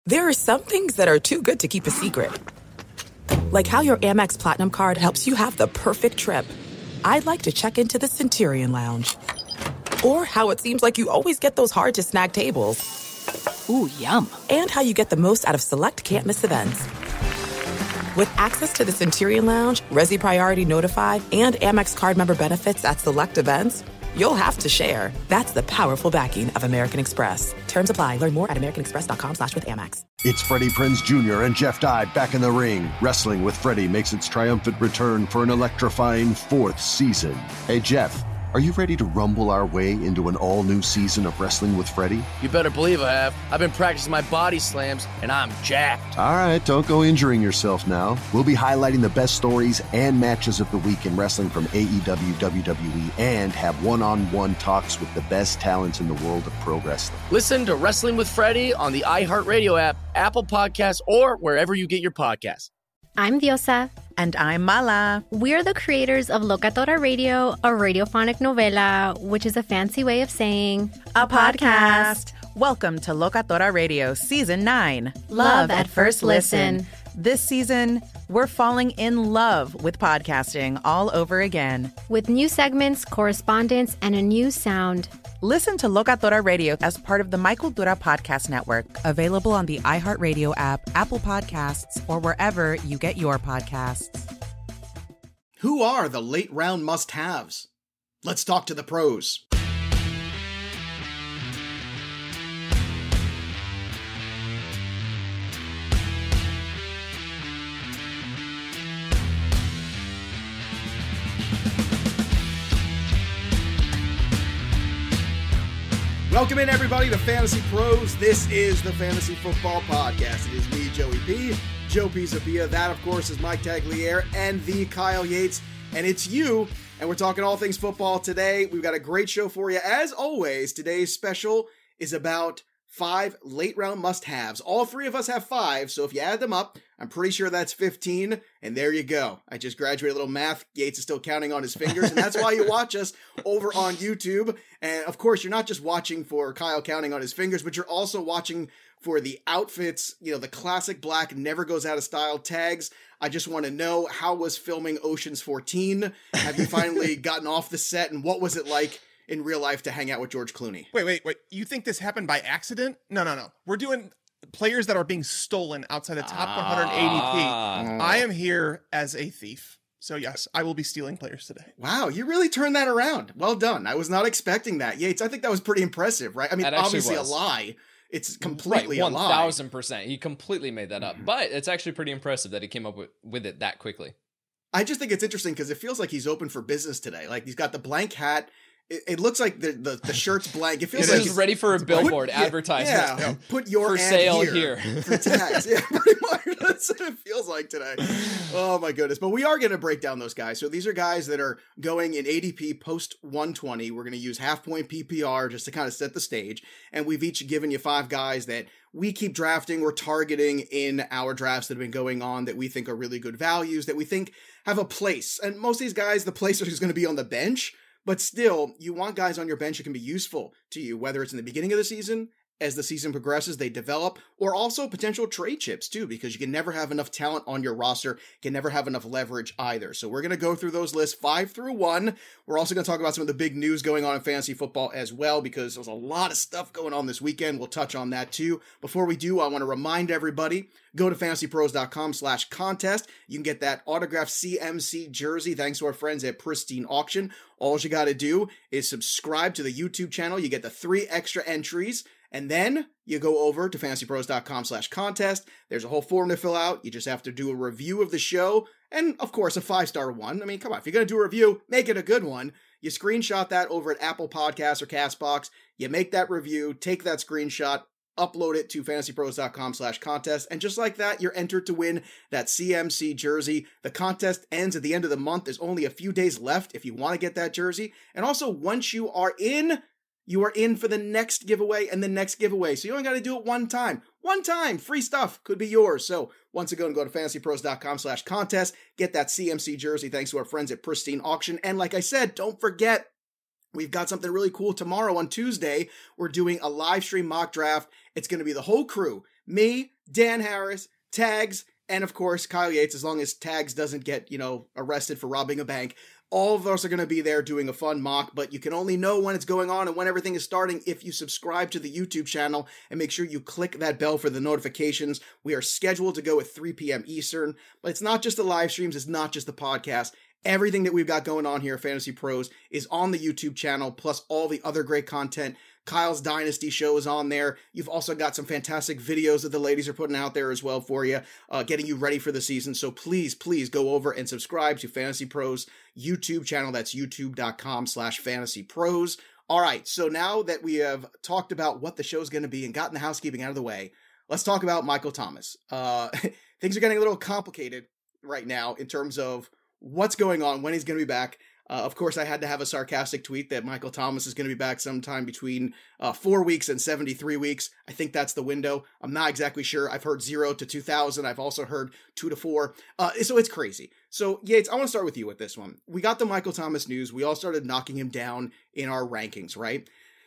There are some things that are too good to keep a secret. Like how your Amex Platinum card helps you have the perfect trip. I'd like to check into the Centurion Lounge. Or how it seems like you always get those hard-to-snag tables. Ooh, yum. And how you get the most out of select can't-miss events. With access to the Centurion Lounge, Resi Priority Notified, and Amex card member benefits at select events, you'll have to share. That's the powerful backing of American Express. Terms apply. Learn more at americanexpress.com/withAmex. It's Freddie Prinze Jr. and Jeff Dye back in the ring. Wrestling with Freddie makes its triumphant return for an electrifying 4th season. Hey, Jeff, are you ready to rumble our way into an all-new season of Wrestling with Freddie? You better believe I have. I've been practicing my body slams, and I'm jacked. All right, don't go injuring yourself now. We'll be highlighting the best stories and matches of the week in wrestling from AEW, WWE, and have one-on-one talks with the best talents in the world of pro wrestling. Listen to Wrestling with Freddie on the iHeartRadio app, Apple Podcasts, or wherever you get your podcasts. I'm Diosa. And I'm Mala. We're the creators of Locatora Radio, a radiophonic novela, which is a fancy way of saying a podcast. Welcome to Locatora Radio Season 9. Love at First Listen. This season, we're falling in love with podcasting all over again. With new segments, correspondence, and a new sound. Listen to Locatora Radio as part of the Michael Dura Podcast Network. Available on the iHeartRadio app, Apple Podcasts, or wherever you get your podcasts. Who are the late round must-haves? Let's talk to the pros. Welcome in, everybody, to Fantasy Pros. This is the Fantasy Football Podcast. It is me, Joey P, Joe Pisapia. That, of course, is Mike Tagliere and the Kyle Yates. And it's you, and we're talking all things football today. We've got a great show for you. As always, today's special is about 5 late-round must-haves. All 3 of us have 5, so if you add them up, I'm pretty sure that's 15, and there you go. I just graduated a little math. Yates is still counting on his fingers, and that's why you watch us over on YouTube. And, of course, you're not just watching for Kyle counting on his fingers, but you're also watching for the outfits, you know, the classic black, never goes out of style tags. I just want to know, how was filming Ocean's 14? Have you finally gotten off the set, and what was it like in real life to hang out with George Clooney? Wait. You think this happened by accident? No. We're doing players that are being stolen outside the top 100 ADP. I am here as a thief. So yes, I will be stealing players today. Wow, you really turned that around. Well done. I was not expecting that. Yates, I think that was pretty impressive, right? I mean, obviously a lie. It's completely a lie. 1000%. He completely made that up. But it's actually pretty impressive that he came up with it that quickly. I just think it's interesting because it feels like he's open for business today. Like, he's got the blank hat. It looks like the shirt's blank. It feels like he's ready for a billboard advertisement. Yeah, put your for ad sale here. For tags. Yeah, pretty much. That's what it feels like today. Oh my goodness. But we are going to break down those guys. So these are guys that are going in ADP post 120. We're going to use half point PPR just to kind of set the stage. And we've each given you 5 guys that we keep drafting, we're targeting in our drafts that have been going on that we think are really good values, that we think have a place. And most of these guys, the place is going to be on the bench. But still, you want guys on your bench who can be useful to you, whether it's in the beginning of the season, as the season progresses, they develop, or also potential trade chips too, because you can never have enough talent on your roster, can never have enough leverage either. So we're going to go through those lists 5 through 1. We're also going to talk about some of the big news going on in fantasy football as well, because there's a lot of stuff going on this weekend. We'll touch on that too. Before we do, I want to remind everybody, go to fantasypros.com/contest. You can get that autographed CMC jersey thanks to our friends at Pristine Auction. All you got to do is subscribe to the YouTube channel. You get the 3 extra entries. And then you go over to fantasypros.com/contest. There's a whole form to fill out. You just have to do a review of the show. And, of course, a 5-star one. I mean, come on. If you're going to do a review, make it a good one. You screenshot that over at Apple Podcasts or CastBox. You make that review, take that screenshot, upload it to fantasypros.com/contest. And just like that, you're entered to win that CMC jersey. The contest ends at the end of the month. There's only a few days left if you want to get that jersey. And also, once you are in for the next giveaway and the next giveaway. So you only got to do it one time. One time, free stuff could be yours. So once again, go to fantasypros.com/contest. Get that CMC jersey thanks to our friends at Pristine Auction. And like I said, don't forget, we've got something really cool tomorrow on Tuesday. We're doing a live stream mock draft. It's going to be the whole crew. Me, Dan Harris, Tags, and of course Kyle Yates, as long as Tags doesn't get, arrested for robbing a bank. All of us are going to be there doing a fun mock, but you can only know when it's going on and when everything is starting if you subscribe to the YouTube channel and make sure you click that bell for the notifications. We are scheduled to go at 3 p.m. Eastern, but it's not just the live streams, it's not just the podcast. Everything that we've got going on here at Fantasy Pros is on the YouTube channel, plus all the other great content. Kyle's Dynasty show is on there. You've also got some fantastic videos that the ladies are putting out there as well for you, getting you ready for the season. So please go over and subscribe to Fantasy Pros YouTube channel. That's youtube.com/fantasypros. All right, so now that we have talked about what the show's going to be and gotten the housekeeping out of the way, let's talk about Michael Thomas. Things are getting a little complicated right now in terms of what's going on, when he's going to be back. Of course, I had to have a sarcastic tweet that Michael Thomas is going to be back sometime between 4 weeks and 73 weeks. I think that's the window. I'm not exactly sure. I've heard 0 to 2,000. I've also heard 2 to 4. So it's crazy. So, Yates, I want to start with you with this one. We got the Michael Thomas news. We all started knocking him down in our rankings, right?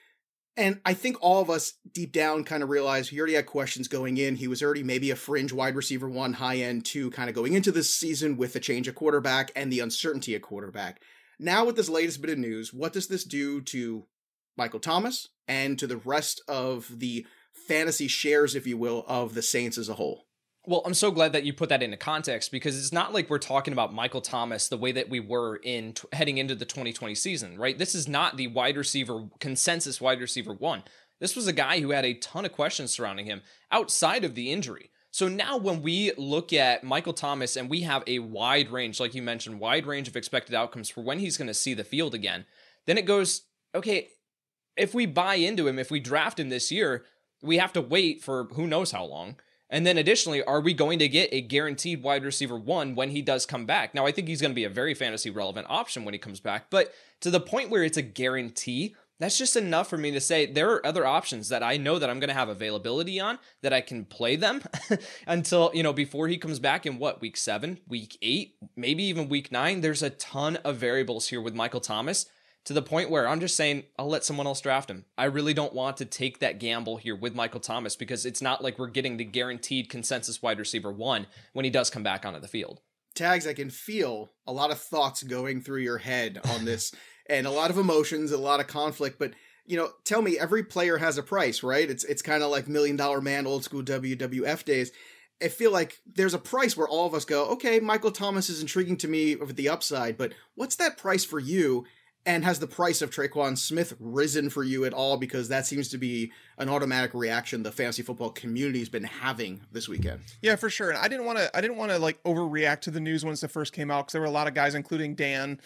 And I think all of us deep down kind of realized he already had questions going in. He was already maybe a fringe wide receiver 1, high end 2 kind of going into this season with the change of quarterback and the uncertainty at quarterback. Now with this latest bit of news, what does this do to Michael Thomas and to the rest of the fantasy shares, if you will, of the Saints as a whole? Well, I'm so glad that you put that into context, because it's not like we're talking about Michael Thomas the way that we were heading into the 2020 season, right? This is not the consensus wide receiver 1. This was a guy who had a ton of questions surrounding him outside of the injury. So now when we look at Michael Thomas and we have a wide range, like you mentioned, wide range of expected outcomes for when he's going to see the field again, then it goes, okay, if we buy into him, if we draft him this year, we have to wait for who knows how long. And then additionally, are we going to get a guaranteed wide receiver 1 when he does come back? Now, I think he's going to be a very fantasy relevant option when he comes back, but to the point where it's a guarantee, that's just enough for me to say there are other options that I know that I'm going to have availability on, that I can play them until, before he comes back in week 7, week 8, maybe even week 9. There's a ton of variables here with Michael Thomas, to the point where I'm just saying I'll let someone else draft him. I really don't want to take that gamble here with Michael Thomas, because it's not like we're getting the guaranteed consensus wide receiver 1 when he does come back onto the field. Tags, I can feel a lot of thoughts going through your head on this and a lot of emotions, a lot of conflict, but tell me, every player has a price, right? It's kind of like $1 Million Man, old school WWF days. I feel like there's a price where all of us go, okay, Michael Thomas is intriguing to me with the upside, but what's that price for you? And has the price of Tre'Quan Smith risen for you at all? Because that seems to be an automatic reaction the fantasy football community has been having this weekend. Yeah, for sure. And I didn't want to like overreact to the news once it first came out, because there were a lot of guys, including Dan,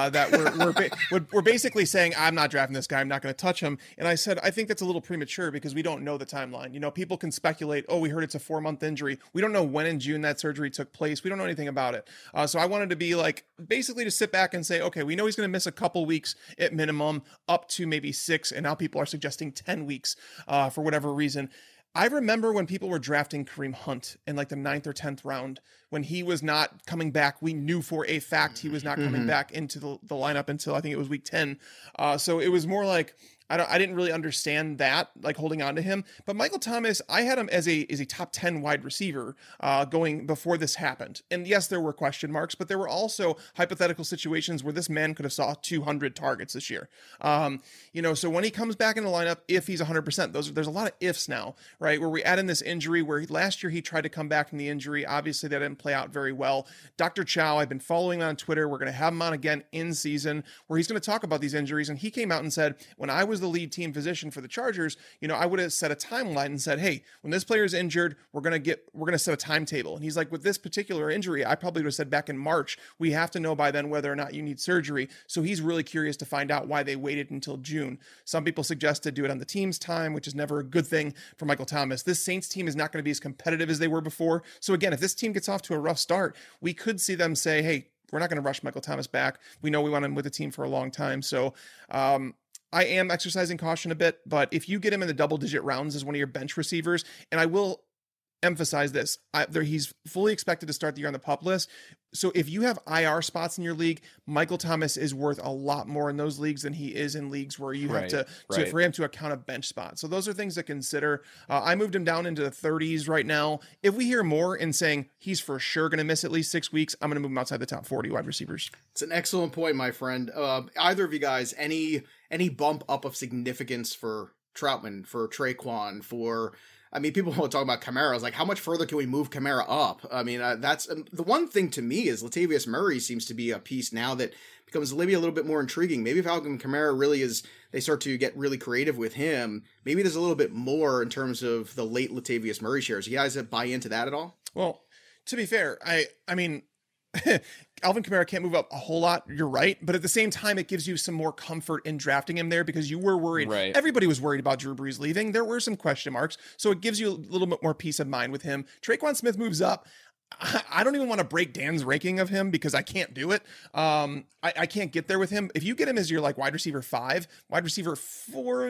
that were basically saying, I'm not drafting this guy, I'm not going to touch him. And I said, I think that's a little premature, because we don't know the timeline. People can speculate, oh, we heard it's a 4-month injury. We don't know when in June that surgery took place. We don't know anything about it. So I wanted to be basically to sit back and say, okay, we know he's going to miss a couple weeks at minimum, up to maybe 6, and now people are suggesting 10 weeks for whatever reason. I remember when people were drafting Kareem Hunt in the 9th or 10th round, when he was not coming back. We knew for a fact he was not coming back into the lineup until I think it was week 10. So it was more like, I didn't really understand that, holding on to him. But Michael Thomas, I had him as a top 10 wide receiver going before this happened. And yes, there were question marks, but there were also hypothetical situations where this man could have saw 200 targets this year. So when he comes back in the lineup, if he's 100%, there's a lot of ifs now, right? Where we add in this injury, where last year he tried to come back from the injury. Obviously, that didn't play out very well. Dr. Chow, I've been following on Twitter. We're going to have him on again in season, where he's going to talk about these injuries. And he came out and said, when I was the lead team physician for the Chargers, I would have set a timeline and said, hey, when this player is injured, we're going to set a timetable. And he's like, with this particular injury, I probably would have said back in March, we have to know by then whether or not you need surgery. So he's really curious to find out why they waited until June. Some people suggest to do it on the team's time, which is never a good thing for Michael Thomas. This Saints team is not going to be as competitive as they were before. So again, if this team gets off to a rough start, we could see them say, hey, we're not going to rush Michael Thomas back. We know we want him with the team for a long time. So, I am exercising caution a bit, but if you get him in the double-digit rounds as one of your bench receivers, and I will emphasize this. He's fully expected to start the year on the PUP list. So if you have IR spots in your league, Michael Thomas is worth a lot more in those leagues than he is in leagues where you have to for him to account a bench spot. So those are things to consider. I moved him down into the 30s right now. If we hear more in saying he's for sure going to miss at least 6 weeks, I'm going to move him outside the top 40 wide receivers. It's an excellent point, my friend. Either of you guys, any bump up of significance for Troutman, for Traquan, for... I mean, people want to talk about Kamara. I was like, how much further can we move Kamara up? I mean, that's the one thing to me is Latavius Murray seems to be a piece now that becomes maybe a little bit more intriguing. Maybe if Alvin Kamara really is, they start to get really creative with him, maybe there's a little bit more in terms of the late Latavius Murray shares. You guys buy into that at all? Well, to be fair, I mean, Alvin Kamara can't move up a whole lot. You're right. But at the same time, it gives you some more comfort in drafting him there because you were worried. Right. Everybody was worried about Drew Brees leaving. There were some question marks. So it gives you a little bit more peace of mind with him. Traquan Smith moves up. I don't even want to break Dan's ranking of him because I can't do it. I can't get there with him. If you get him as your like wide receiver 5, wide receiver 4,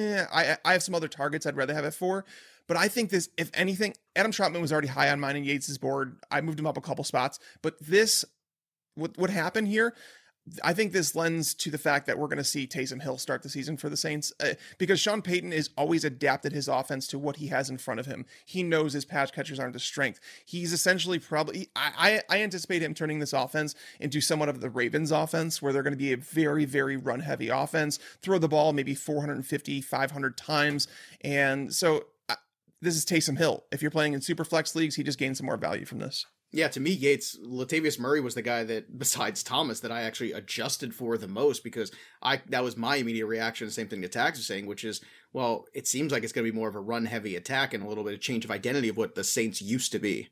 I have some other targets I'd rather have at 4. But I think this, if anything, Adam Troutman was already high on mine and Yates' board. I moved him up a couple spots. But this, what happened here, I think this lends to the fact that we're going to see Taysom Hill start the season for the Saints because Sean Payton has always adapted his offense to what he has in front of him. He knows his pass catchers aren't his strength. He's essentially probably, I anticipate him turning this offense into somewhat of the Ravens offense where they're going to be a very, very run heavy offense, throw the ball maybe 450, 500 times. And so this is Taysom Hill. If you're playing in super flex leagues, he just gained some more value from this. Yeah, to me, Latavius Murray was the guy that, besides Thomas, that I actually adjusted for the most because that was my immediate reaction. Same thing that Tags was saying, which is, well, it seems like it's going to be more of a run-heavy attack and a little bit of change of identity of what the Saints used to be.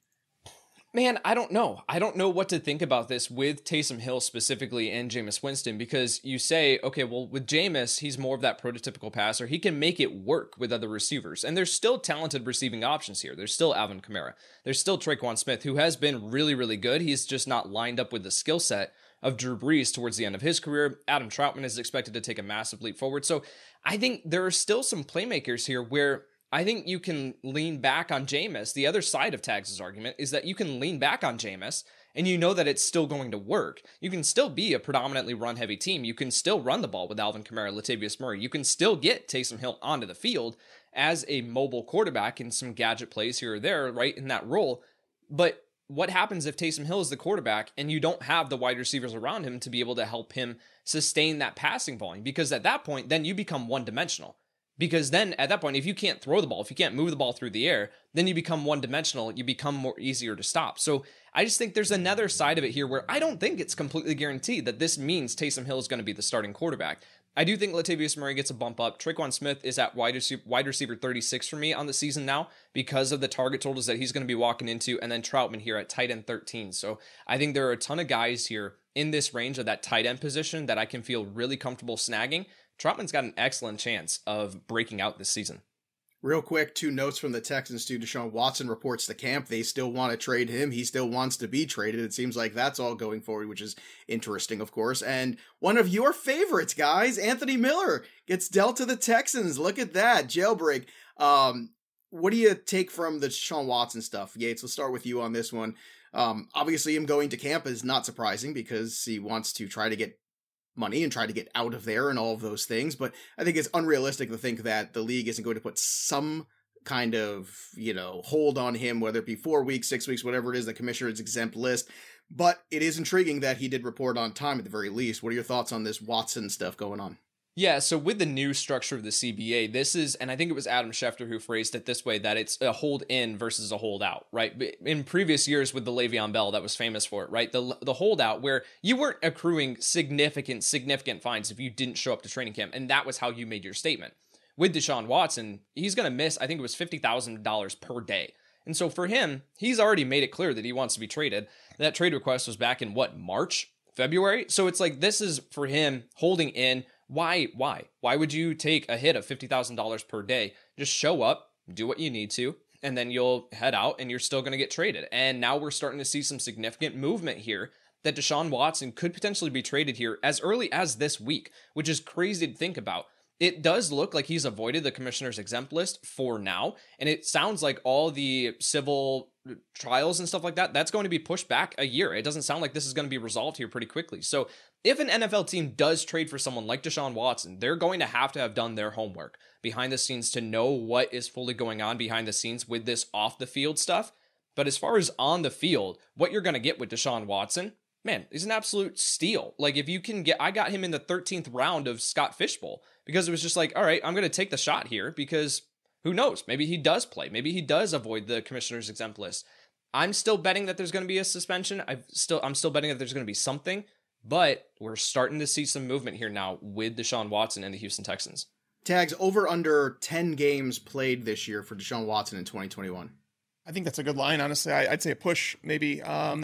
Man, I don't know. I don't know what to think about this with Taysom Hill specifically and Jameis Winston because you say, okay, well, with Jameis, he's more of that prototypical passer. He can make it work with other receivers. And there's still talented receiving options here. There's still Alvin Kamara. There's still Traquan Smith, who has been really, really good. He's just not lined up with the skill set of Drew Brees towards the end of his career. Adam Troutman is expected to take a massive leap forward. So I think there are still some playmakers here where I think you can lean back on Jameis. The other side of Tags' argument is that you can lean back on Jameis and you know that it's still going to work. You can still be a predominantly run-heavy team. You can still run the ball with Alvin Kamara, Latavius Murray. You can still get Taysom Hill onto the field as a mobile quarterback in some gadget plays here or there, right, in that role. But what happens if Taysom Hill is the quarterback and you don't have the wide receivers around him to be able to help him sustain that passing volume? Because at that point, then you become one-dimensional. Because then at that point, if you can't throw the ball, if you can't move the ball through the air, then you become one-dimensional. You become more easier to stop. So I just think there's another side of it here where I don't think it's completely guaranteed that this means Taysom Hill is going to be the starting quarterback. I do think Latavius Murray gets a bump up. Traquan Smith is at wide receiver 36 for me on the season now because of the target totals that he's going to be walking into, and then Troutman here at tight end 13. So I think there are a ton of guys here in this range of that tight end position that I can feel really comfortable snagging. Troutman's got an excellent chance of breaking out this season. Real quick, 2 notes from the Texans too. Deshaun Watson reports to camp. They still want to trade him. He still wants to be traded. It seems like that's all going forward, which is interesting, of course. And one of your favorites, guys, Anthony Miller, gets dealt to the Texans. Look at that. Jailbreak. What do you take from the Deshaun Watson stuff? Yates, let's start with you on this one. Obviously, him going to camp is not surprising because he wants to try to get money and try to get out of there and all of those things. But I think it's unrealistic to think that the league isn't going to put some kind of, hold on him, whether it be 4 weeks, 6 weeks, whatever it is, the commissioner's exempt list. But it is intriguing that he did report on time at the very least. What are your thoughts on this Watson stuff going on? Yeah, so with the new structure of the CBA, this is, and I think it was Adam Schefter who phrased it this way, that it's a hold in versus a hold out, right? In previous years with the Le'Veon Bell, that was famous for it, right? The holdout where you weren't accruing significant fines if you didn't show up to training camp, and that was how you made your statement. With Deshaun Watson, he's going to miss, I think it was $50,000 per day. And so for him, he's already made it clear that he wants to be traded. That trade request was back in March, February? So it's like, this is for him holding in. Why would you take a hit of $50,000 per day? Just show up, do what you need to, and then you'll head out and you're still going to get traded. And now we're starting to see some significant movement here that Deshaun Watson could potentially be traded here as early as this week, which is crazy to think about. it does look like he's avoided the commissioner's exempt list for now. And it sounds like all the civil trials and stuff like that, that's going to be pushed back a year. It doesn't sound like this is going to be resolved here pretty quickly. So if an NFL team does trade for someone like Deshaun Watson, they're going to have done their homework behind the scenes to know what is fully going on behind the scenes with this off the field stuff. But as far as on the field, what you're going to get with Deshaun Watson, man, is an absolute steal. Like if you can get, I got him in the 13th round of Scott Fishbowl because it was just like, all right, I'm going to take the shot here because who knows? Maybe he does play. Maybe he does avoid the commissioner's exempt list. I'm still betting that there's going to be a suspension. I'm still betting that there's going to be something, but we're starting to see some movement here now with Deshaun Watson and the Houston Texans. Tags over under 10 games played this year for Deshaun Watson in 2021. I think that's a good line. Honestly, I'd say a push maybe. I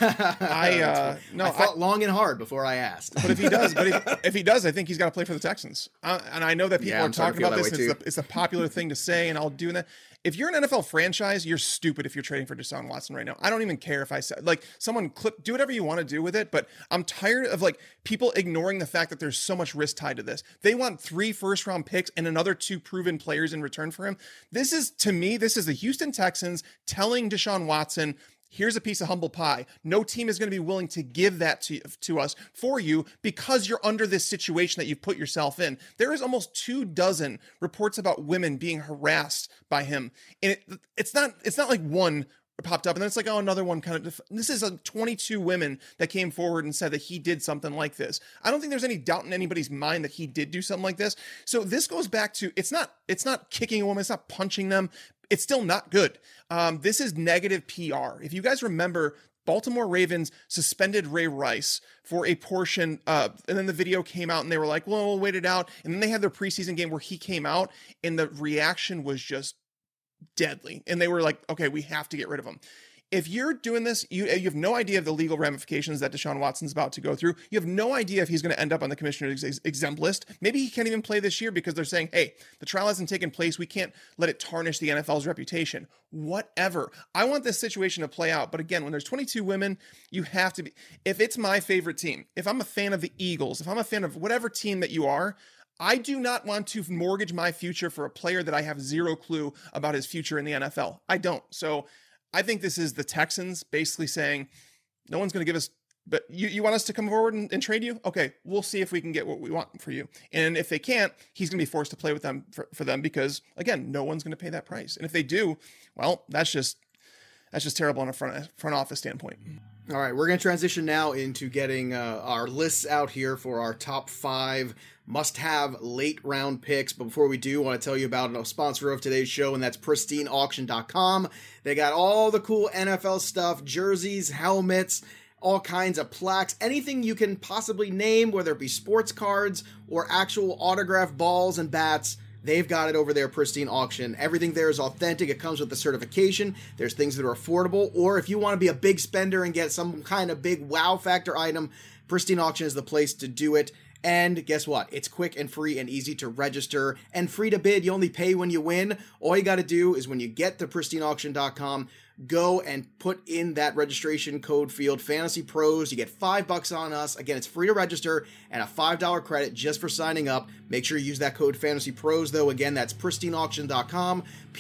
thought long and hard before I asked. But if he does, if he does, I think he's got to play for the Texans. And I know that people are talking about this. It's a popular thing to say, and I'll do that. If you're an NFL franchise, you're stupid if you're trading for Deshaun Watson right now. I don't even care if I said, like, someone do whatever you want to do with it, but I'm tired of, like, people ignoring the fact that there's so much risk tied to this. They want 3 first-round picks and another 2 proven players in return for him. This is the Houston Texans telling Deshaun Watson, here's a piece of humble pie. No team is going to be willing to give that to us for you because you're under this situation that you've put yourself in. There is almost 24 reports about women being harassed by him. And it's not like one popped up and then it's like, oh, another one kind of, this is 22 women that came forward and said that he did something like this. I don't think there's any doubt in anybody's mind that he did do something like this. So this goes back to, it's not kicking a woman. It's not punching them. It's still not good. This is negative PR. If you guys remember, Baltimore Ravens suspended Ray Rice for a portion, and then the video came out and they were like, well, we'll wait it out. And then they had their preseason game where he came out and the reaction was just deadly. And they were like, okay, we have to get rid of him. If you're doing this, you have no idea of the legal ramifications that Deshaun Watson's about to go through. You have no idea if he's going to end up on the commissioner's exempt list. Maybe he can't even play this year because they're saying, hey, the trial hasn't taken place. We can't let it tarnish the NFL's reputation. Whatever. I want this situation to play out. But again, when there's 22 women, you have to be, if it's my favorite team, if I'm a fan of the Eagles, if I'm a fan of whatever team that you are, I do not want to mortgage my future for a player that I have zero clue about his future in the NFL. I don't. So I think this is the Texans basically saying, no one's going to give us, but you want us to come forward and trade you? Okay, we'll see if we can get what we want for you. And if they can't, he's going to be forced to play with them for them because, again, no one's going to pay that price. And if they do, well, that's just terrible on a front office standpoint. All right, we're going to transition now into getting our lists out here for our top 5 must-have late-round picks. But before we do, I want to tell you about a sponsor of today's show, and that's PristineAuction.com. They got all the cool NFL stuff, jerseys, helmets, all kinds of plaques, anything you can possibly name, whether it be sports cards or actual autographed balls and bats. They've got it over there, Pristine Auction. Everything there is authentic. It comes with the certification. There's things that are affordable. Or if you want to be a big spender and get some kind of big wow factor item, Pristine Auction is the place to do it. And guess what? It's quick and free and easy to register and free to bid. You only pay when you win. All you got to do is when you get to PristineAuction.com, go and put in that registration code field, Fantasy Pros. You get $5 on us. Again, it's free to register and a $5 credit just for signing up. Make sure you use that code Fantasy Pros, though. Again, that's PristineAuction.com,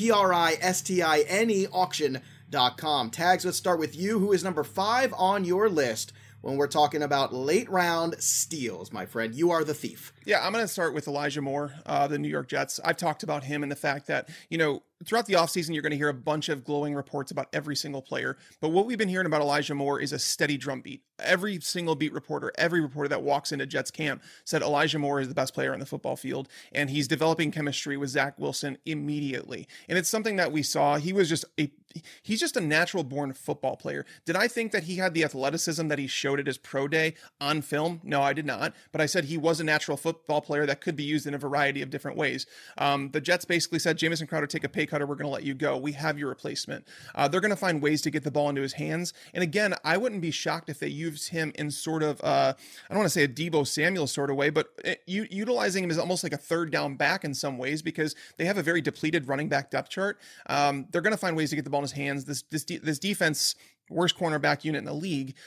PRISTINE auction.com. Tags, let's start with you. Who is number 5 on your list when we're talking about late round steals, my friend? You are the thief. Yeah, I'm going to start with Elijah Moore, the New York Jets. I've talked about him and the fact that, throughout the offseason, you're going to hear a bunch of glowing reports about every single player. But what we've been hearing about Elijah Moore is a steady drumbeat. Every single beat reporter, every reporter that walks into Jets camp said Elijah Moore is the best player on the football field. And he's developing chemistry with Zach Wilson immediately. And it's something that we saw. He's just a natural born football player. Did I think that he had the athleticism that he showed at his pro day on film? No, I did not. But I said he was a natural football player that could be used in a variety of different ways. The Jets basically said, Jamison Crowder, take a pay cut or we're going to let you go. We have your replacement. They're going to find ways to get the ball into his hands. And again, I wouldn't be shocked if they used him in sort of, I don't want to say a Deebo Samuel sort of way, but utilizing him as almost like a third down back in some ways because they have a very depleted running back depth chart. They're going to find ways to get the ball in his hands. This defense, worst cornerback unit in the league,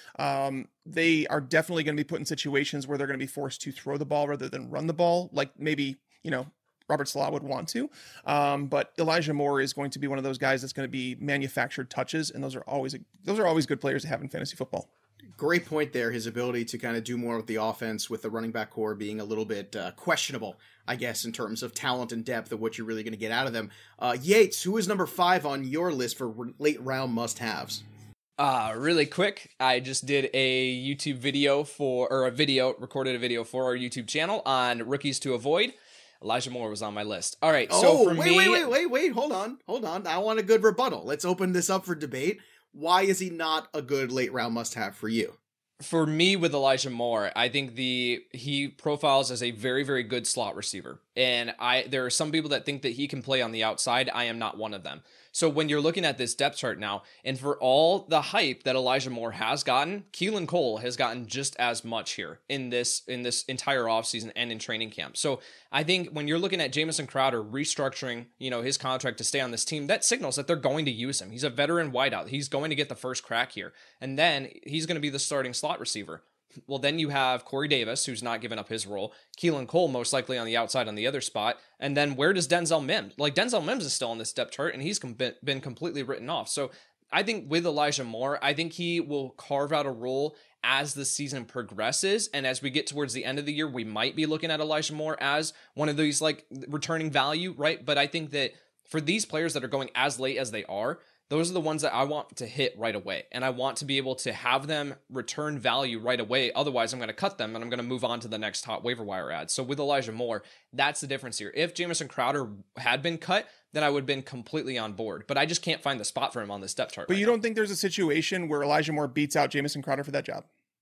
they are definitely going to be put in situations where they're going to be forced to throw the ball rather than run the ball, like maybe Robert Salah would want to. But Elijah Moore is going to be one of those guys that's going to be manufactured touches, and those are always good players to have in fantasy football. Great point there. His ability to kind of do more with the offense, with the running back core being a little bit questionable, I guess, in terms of talent and depth of what you're really going to get out of them. Yates, who is number 5 on your list for late round must-haves? Really quick, I just did a YouTube video recorded a video for our YouTube channel on rookies to avoid. Elijah Moore was on my list. All right, so for me... Wait, hold on. I want a good rebuttal. Let's open this up for debate. Why is he not a good late round must-have for you? For me, with Elijah Moore, I think he profiles as a very, very good slot receiver. And there are some people that think that he can play on the outside. I am not one of them. So when you're looking at this depth chart now, and for all the hype that Elijah Moore has gotten, Keelan Cole has gotten just as much here in this entire offseason and in training camp. So I think when you're looking at Jamison Crowder restructuring, his contract to stay on this team, that signals that they're going to use him. He's a veteran wideout. He's going to get the first crack here. And then he's going to be the starting slot receiver. Well, then you have Corey Davis, who's not giving up his role. Keelan Cole, most likely on the outside on the other spot. And then where does Denzel Mims? Denzel Mims is still on this depth chart, and he's been completely written off. So I think with Elijah Moore, I think he will carve out a role as the season progresses. And as we get towards the end of the year, we might be looking at Elijah Moore as one of these returning value, right? But I think that for these players that are going as late as they are, those are the ones that I want to hit right away. And I want to be able to have them return value right away. Otherwise, I'm going to cut them and I'm going to move on to the next hot waiver wire ad. So with Elijah Moore, that's the difference here. If Jamison Crowder had been cut, then I would have been completely on board. But I just can't find the spot for him on this depth chart. But you don't think there's a situation where Elijah Moore beats out Jamison Crowder for that job?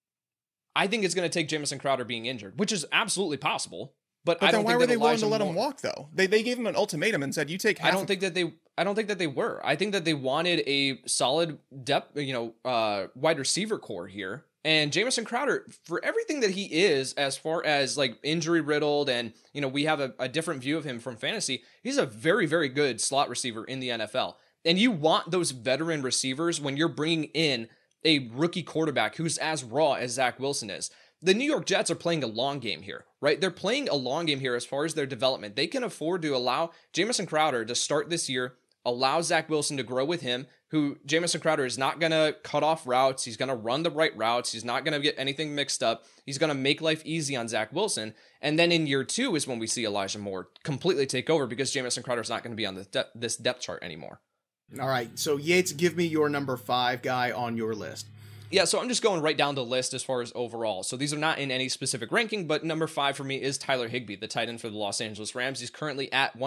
I think it's going to take Jamison Crowder being injured, which is absolutely possible. But I then don't why think were that they willing Elijah to let Moore, him walk though? They gave him an ultimatum and said, "You take half." I don't think that they were. I think that they wanted a solid depth, wide receiver core here. And Jamison Crowder, for everything that he is, as far as injury riddled, and we have a different view of him from fantasy, he's a very, very good slot receiver in the NFL. And you want those veteran receivers when you're bringing in a rookie quarterback who's as raw as Zach Wilson is. The New York Jets are playing a long game here, right? They're playing a long game here as far as their development. They can afford to allow Jamison Crowder to start this year, allow Zach Wilson to grow with him, who Jamison Crowder is not going to cut off routes. He's going to run the right routes. He's not going to get anything mixed up. He's going to make life easy on Zach Wilson. And then in year 2 is when we see Elijah Moore completely take over because Jamison Crowder is not going to be on this depth chart anymore. All right. So Yates, give me your number 5 guy on your list. Yeah, so I'm just going right down the list as far as overall. So these are not in any specific ranking, but number 5 for me is Tyler Higbee, the tight end for the Los Angeles Rams. He's currently at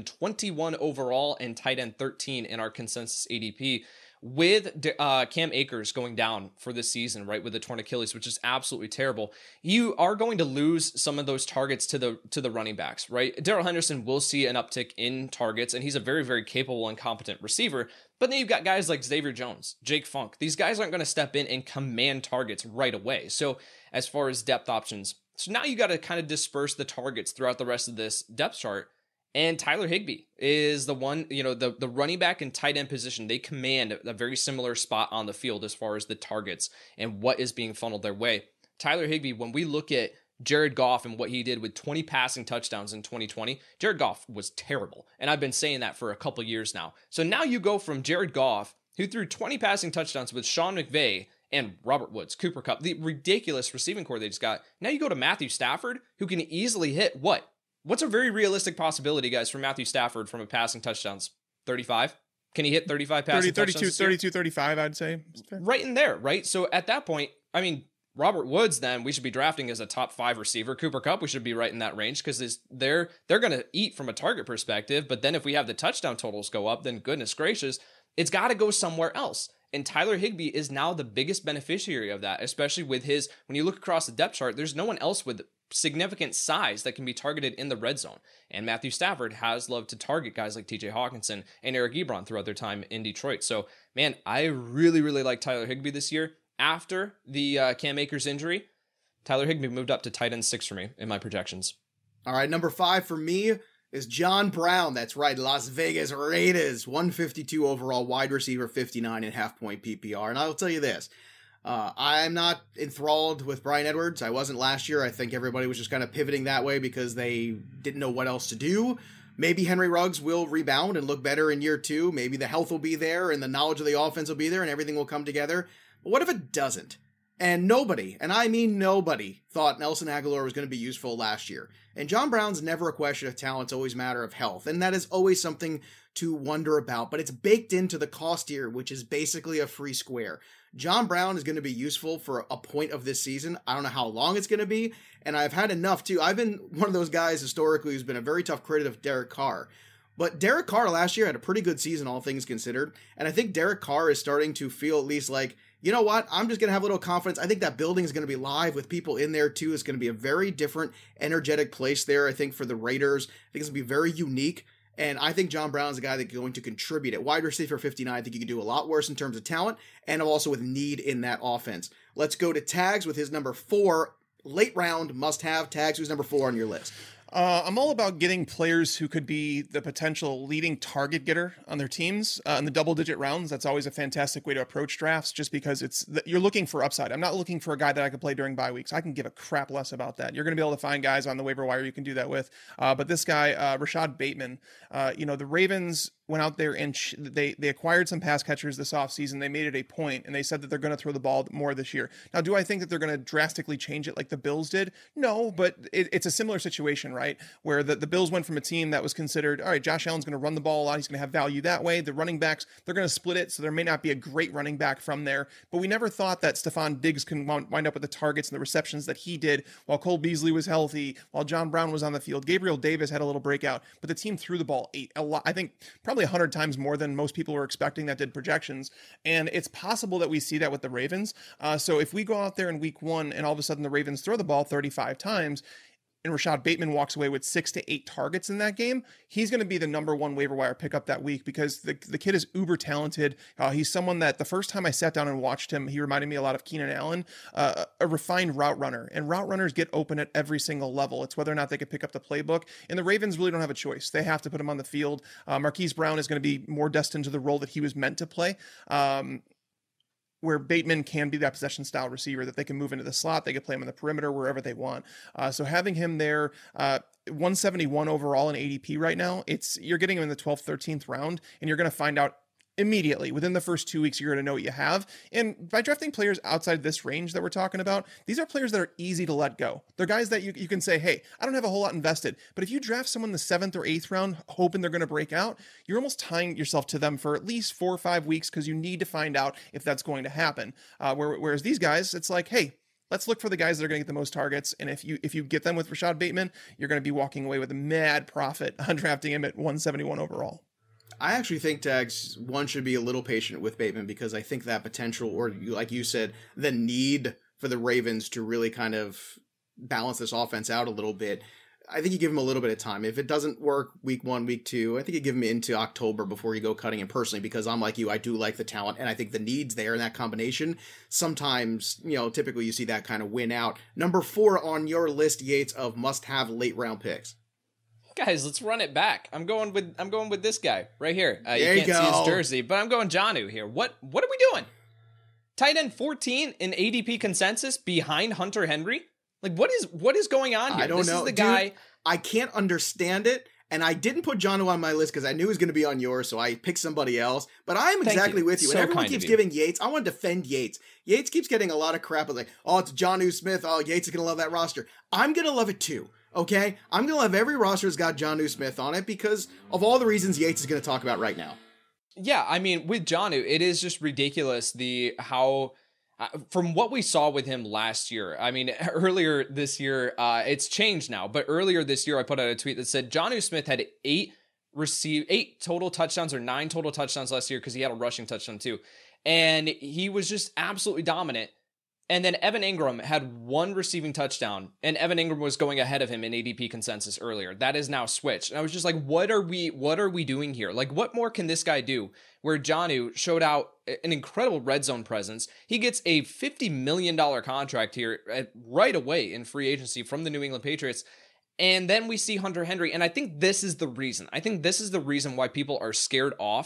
121 overall and tight end 13 in our consensus ADP. With Cam Akers going down for this season, right, with the torn Achilles, which is absolutely terrible, you are going to lose some of those targets to the running backs, right? Darrell Henderson will see an uptick in targets, and he's a very, very capable and competent receiver. But then you've got guys like Xavier Jones, Jake Funk. These guys aren't going to step in and command targets right away. So as far as depth options, so now you got to kind of disperse the targets throughout the rest of this depth chart. And Tyler Higbee is the one, the running back and tight end position. They command a very similar spot on the field as far as the targets and what is being funneled their way. Tyler Higbee, when we look at Jared Goff and what he did with 20 passing touchdowns in 2020, Jared Goff was terrible. And I've been saying that for a couple years now. So now you go from Jared Goff, who threw 20 passing touchdowns with Sean McVay and Robert Woods, Cooper Kupp, the ridiculous receiving core they just got. Now you go to Matthew Stafford, who can easily hit what? What's a very realistic possibility, guys, for Matthew Stafford from a passing touchdowns? 35? Can he hit 35 passing touchdowns? 32, 35, I'd say. Right in there, right? So at that point, I mean, Robert Woods, then, we should be drafting as a top 5 receiver. Cooper Kupp, we should be right in that range because they're going to eat from a target perspective. But then if we have the touchdown totals go up, then goodness gracious, it's got to go somewhere else. And Tyler Higbee is now the biggest beneficiary of that, especially with when you look across the depth chart, there's no one else with significant size that can be targeted in the red zone. And Matthew Stafford has loved to target guys like TJ Hawkinson and Eric Ebron throughout their time in Detroit. So, man, I really, really like Tyler Higbee this year. After the Cam Akers injury, Tyler Higbee moved up to tight end 6 for me in my projections. All right, number 5 for me is John Brown. That's right, Las Vegas Raiders, 152 overall, wide receiver, 59.5 point PPR. And I'll tell you this, I'm not enthralled with Bryan Edwards. I wasn't last year. I think everybody was just kind of pivoting that way because they didn't know what else to do. Maybe Henry Ruggs will rebound and look better in year 2. Maybe the health will be there and the knowledge of the offense will be there and everything will come together. But what if it doesn't? And nobody, and I mean nobody, thought Nelson Agholor was going to be useful last year. And John Brown's never a question of talent. It's always a matter of health. And that is always something to wonder about. But it's baked into the cost here, which is basically a free square. John Brown is going to be useful for a point of this season. I don't know how long it's going to be. And I've had enough, too. I've been one of those guys historically who's been a very tough critic of Derek Carr. But Derek Carr last year had a pretty good season, all things considered. And I think Derek Carr is starting to feel at least like, you know what? I'm just going to have a little confidence. I think that building is going to be live with people in there too. It's going to be a very different, energetic place there, I think, for the Raiders. I think it's going to be very unique. And I think John Brown is a guy that's going to contribute. At wide receiver 59, I think he can do a lot worse in terms of talent and also with need in that offense. Let's go to Tags with his number 4. Late round must-have. Tags, who's number 4 on your list? I'm all about getting players who could be the potential leading target getter on their teams in the double-digit rounds. That's always a fantastic way to approach drafts, just because you're looking for upside. I'm not looking for a guy that I could play during bye weeks. I can give a crap less about that. You're going to be able to find guys on the waiver wire you can do that with. But this guy, Rashad Bateman, the Ravens went out there and they acquired some pass catchers this offseason. They made it a point, and they said that they're going to throw the ball more this year. Now, do I think that they're going to drastically change it like the Bills did? No, but it's a similar situation, right? Where the Bills went from a team that was considered, all right, Josh Allen's going to run the ball a lot. He's going to have value that way. The running backs, they're going to split it, so there may not be a great running back from there. But we never thought that Stephon Diggs can wind up with the targets and the receptions that he did while Cole Beasley was healthy, while John Brown was on the field. Gabriel Davis had a little breakout, but the team threw the ball a lot. I think probably 100 times more than most people were expecting that did projections. And it's possible that we see that with the Ravens. So if we go out there in week 1 and all of a sudden the Ravens throw the ball 35 times, and Rashad Bateman walks away with 6 to 8 targets in that game, he's going to be the number 1 waiver wire pickup that week because the kid is uber talented. He's someone that the first time I sat down and watched him, he reminded me a lot of Keenan Allen, a refined route runner. And route runners get open at every single level. It's whether or not they can pick up the playbook. And the Ravens really don't have a choice. They have to put him on the field. Marquise Brown is going to be more destined to the role that he was meant to play. Where Bateman can be that possession style receiver that they can move into the slot. They can play him on the perimeter wherever they want. So having him there, 171 overall in ADP right now, you're getting him in the 12th, 13th round, and you're going to find out immediately within the first 2 weeks, you're going to know what you have. And by drafting players outside this range that we're talking about, these are players that are easy to let go. They're guys that you can say, hey, I don't have a whole lot invested, but if you draft someone in the 7th or 8th round, hoping they're going to break out, you're almost tying yourself to them for at least 4 or 5 weeks because you need to find out if that's going to happen. Whereas these guys, it's like, hey, let's look for the guys that are going to get the most targets. And if you get them with Rashad Bateman, you're going to be walking away with a mad profit on drafting him at 171 overall. I actually think, Tags, one should be a little patient with Bateman because I think that potential, or like you said, the need for the Ravens to really kind of balance this offense out a little bit, I think you give him a little bit of time. If it doesn't work week 1, week 2, I think you give him into October before you go cutting him personally, because I'm like you, I do like the talent, and I think the need's there in that combination. Sometimes, typically you see that kind of win out. Number 4 on your list, Yates, of must-have late-round picks. Guys, let's run it back. I'm going with this guy right here. There you can't you see his go. jersey, but I'm going Jonnu here. What are we doing? Tight end 14 in ADP consensus behind Hunter Henry? Like, what is going on here? I don't know. This is the Dude, guy. I can't understand it. And I didn't put Jonnu on my list because I knew he was going to be on yours, so I picked somebody else. But I'm exactly with you. So and everyone kind keeps of you. giving Yates. I want to defend Yates. Yates keeps getting a lot of crap. Like, oh, it's Jonnu Smith. Oh, Yates is going to love that roster. I'm going to love it too. Okay? I'm going to love every roster that's got Jonnu Smith on it because of all the reasons Yates is going to talk about right now. Yeah, I mean, with Jonnu, it is just ridiculous how from what we saw with him last year. I mean, earlier this year, it's changed now, but earlier this year, I put out a tweet that said Jonnu Smith had 8 total touchdowns or 9 total touchdowns last year because he had a rushing touchdown too. And he was just absolutely dominant. And then Evan Ingram had 1 receiving touchdown, and Evan Ingram was going ahead of him in ADP consensus earlier. That is now switched. And I was just like, what are we doing here? Like, what more can this guy do? Where Jonnu showed out an incredible red zone presence. He gets a $50 million contract here right away in free agency from the New England Patriots. And then we see Hunter Henry. And I think this is the reason. I think this is the reason why people are scared off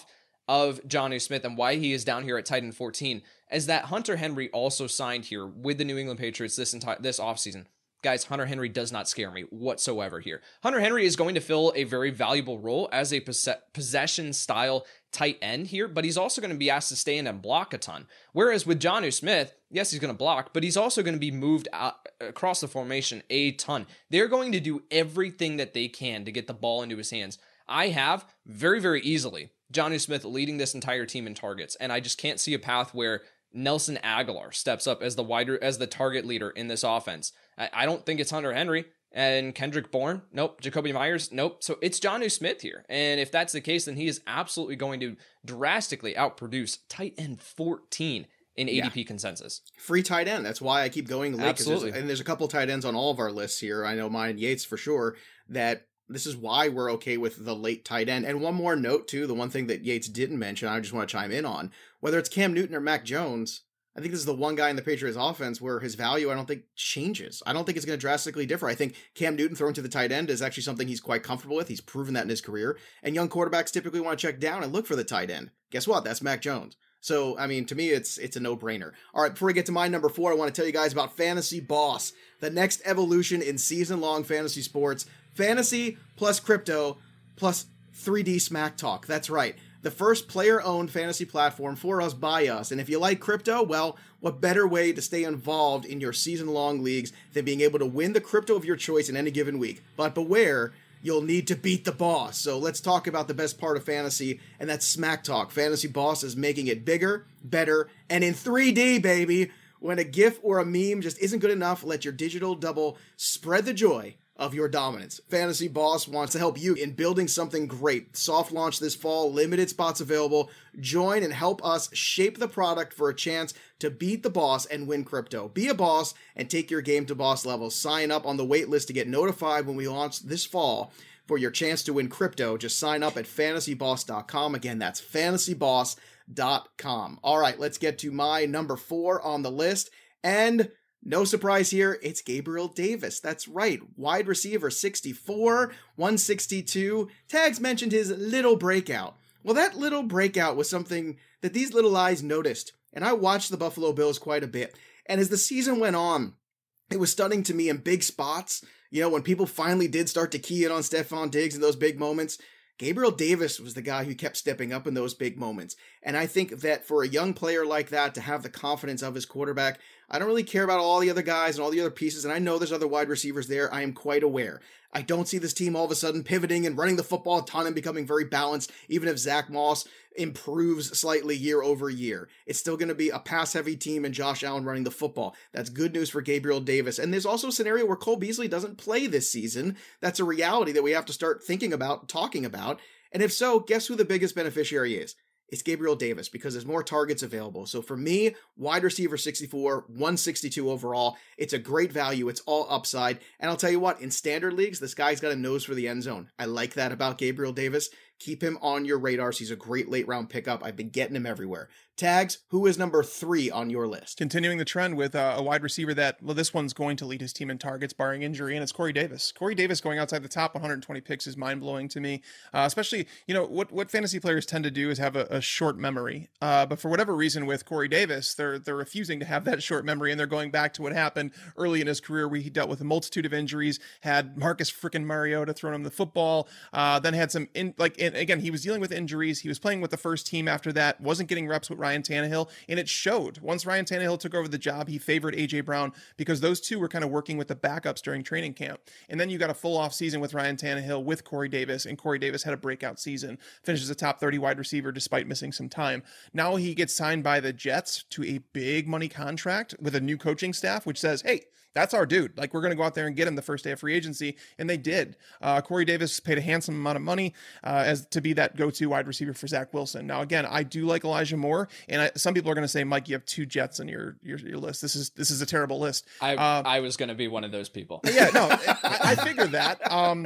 of Jonnu Smith and why he is down here at tight end 14 is that Hunter Henry also signed here with the New England Patriots this offseason. Guys, Hunter Henry does not scare me whatsoever here. Hunter Henry is going to fill a very valuable role as a possession style tight end here, but he's also going to be asked to stay in and block a ton. Whereas with Jonnu Smith, yes, he's going to block, but he's also going to be moved out across the formation a ton. They're going to do everything that they can to get the ball into his hands. I have very, very easily Jonnu Smith leading this entire team in targets, and I just can't see a path where Nelson Aguilar steps up as the target leader in this offense. I don't think it's Hunter Henry and Kendrick Bourne. Nope. Jacoby Myers. Nope. So it's Jonnu Smith here. And if that's the case, then he is absolutely going to drastically outproduce tight end 14 in ADP consensus. Free tight end. That's why I keep going late. Absolutely. There's a couple tight ends on all of our lists here. I know mine, Yates for sure, that this is why we're okay with the late tight end. And one more note too, the one thing that Yates didn't mention, I just want to chime in on, whether it's Cam Newton or Mac Jones, I think this is the one guy in the Patriots offense where his value, I don't think, changes. I don't think it's going to drastically differ. I think Cam Newton thrown to the tight end is actually something he's quite comfortable with. He's proven that in his career. And young quarterbacks typically want to check down and look for the tight end. Guess what? That's Mac Jones. So, I mean, to me, it's a no-brainer. All right, before we get to my number 4, I want to tell you guys about Fantasy Boss, the next evolution in season-long fantasy sports. Fantasy plus crypto plus 3D smack talk. That's right. The first player-owned fantasy platform for us, by us. And if you like crypto, well, what better way to stay involved in your season-long leagues than being able to win the crypto of your choice in any given week? But beware, you'll need to beat the boss. So let's talk about the best part of fantasy, and that's smack talk. Fantasy Boss is making it bigger, better, and in 3D, baby. When a GIF or a meme just isn't good enough, let your digital double spread the joy of your dominance. Fantasy Boss wants to help you in building something great. Soft launch this fall, limited spots available. Join and help us shape the product for a chance to beat the boss and win crypto. Be a boss and take your game to boss level. Sign up on the wait list to get notified when we launch this fall for your chance to win crypto. Just sign up at fantasyboss.com. Again, that's fantasyboss.com. All right, let's get to my number 4 on the list. And no surprise here, it's Gabriel Davis. That's right, wide receiver 64, 162. Tags mentioned his little breakout. Well, that little breakout was something that these little eyes noticed, and I watched the Buffalo Bills quite a bit. And as the season went on, it was stunning to me in big spots. You know, when people finally did start to key in on Stephon Diggs in those big moments, Gabriel Davis was the guy who kept stepping up in those big moments. And I think that for a young player like that to have the confidence of his quarterback, I don't really care about all the other guys and all the other pieces, and I know there's other wide receivers there. I am quite aware. I don't see this team all of a sudden pivoting and running the football a ton and becoming very balanced, even if Zach Moss improves slightly year over year. It's still going to be a pass-heavy team and Josh Allen running the football. That's good news for Gabriel Davis. And there's also a scenario where Cole Beasley doesn't play this season. That's a reality that we have to start thinking about, talking about. And if so, guess who the biggest beneficiary is? It's Gabriel Davis, because there's more targets available. So for me, wide receiver 64, 162 overall. It's a great value. It's all upside. And I'll tell you what, in standard leagues, this guy's got a nose for the end zone. I like that about Gabriel Davis. Keep him on your radars. He's a great late round pickup. I've been getting him everywhere. Tags, who is number 3 on your list? Continuing the trend with a wide receiver that, well, this one's going to lead his team in targets, barring injury, and it's Corey Davis. Corey Davis going outside the top 120 picks is mind-blowing to me, especially, you know, what fantasy players tend to do is have a short memory, but for whatever reason with Corey Davis, they're refusing to have that short memory, and they're going back to what happened early in his career where he dealt with a multitude of injuries, had Marcus frickin' Mariota throwing him the football, then had some, again, he was dealing with injuries, he was playing with the first team after that, wasn't getting reps with Ryan Tannehill, and it showed. Once Ryan Tannehill took over the job, he favored A.J. Brown because those two were kind of working with the backups during training camp. And then you got a full off season with Ryan Tannehill with Corey Davis, and Corey Davis had a breakout season, finishes a top 30 wide receiver despite missing some time. Now he gets signed by the Jets to a big money contract with a new coaching staff, which says, hey, that's our dude. Like, we're going to go out there and get him the first day of free agency. And they did. Corey Davis paid a handsome amount of money as to be that go-to wide receiver for Zach Wilson. Now, again, I do like Elijah Moore. And some people are going to say, Mike, you have 2 Jets on your list. This is a terrible list. I was going to be one of those people. Yeah, no, I figured that.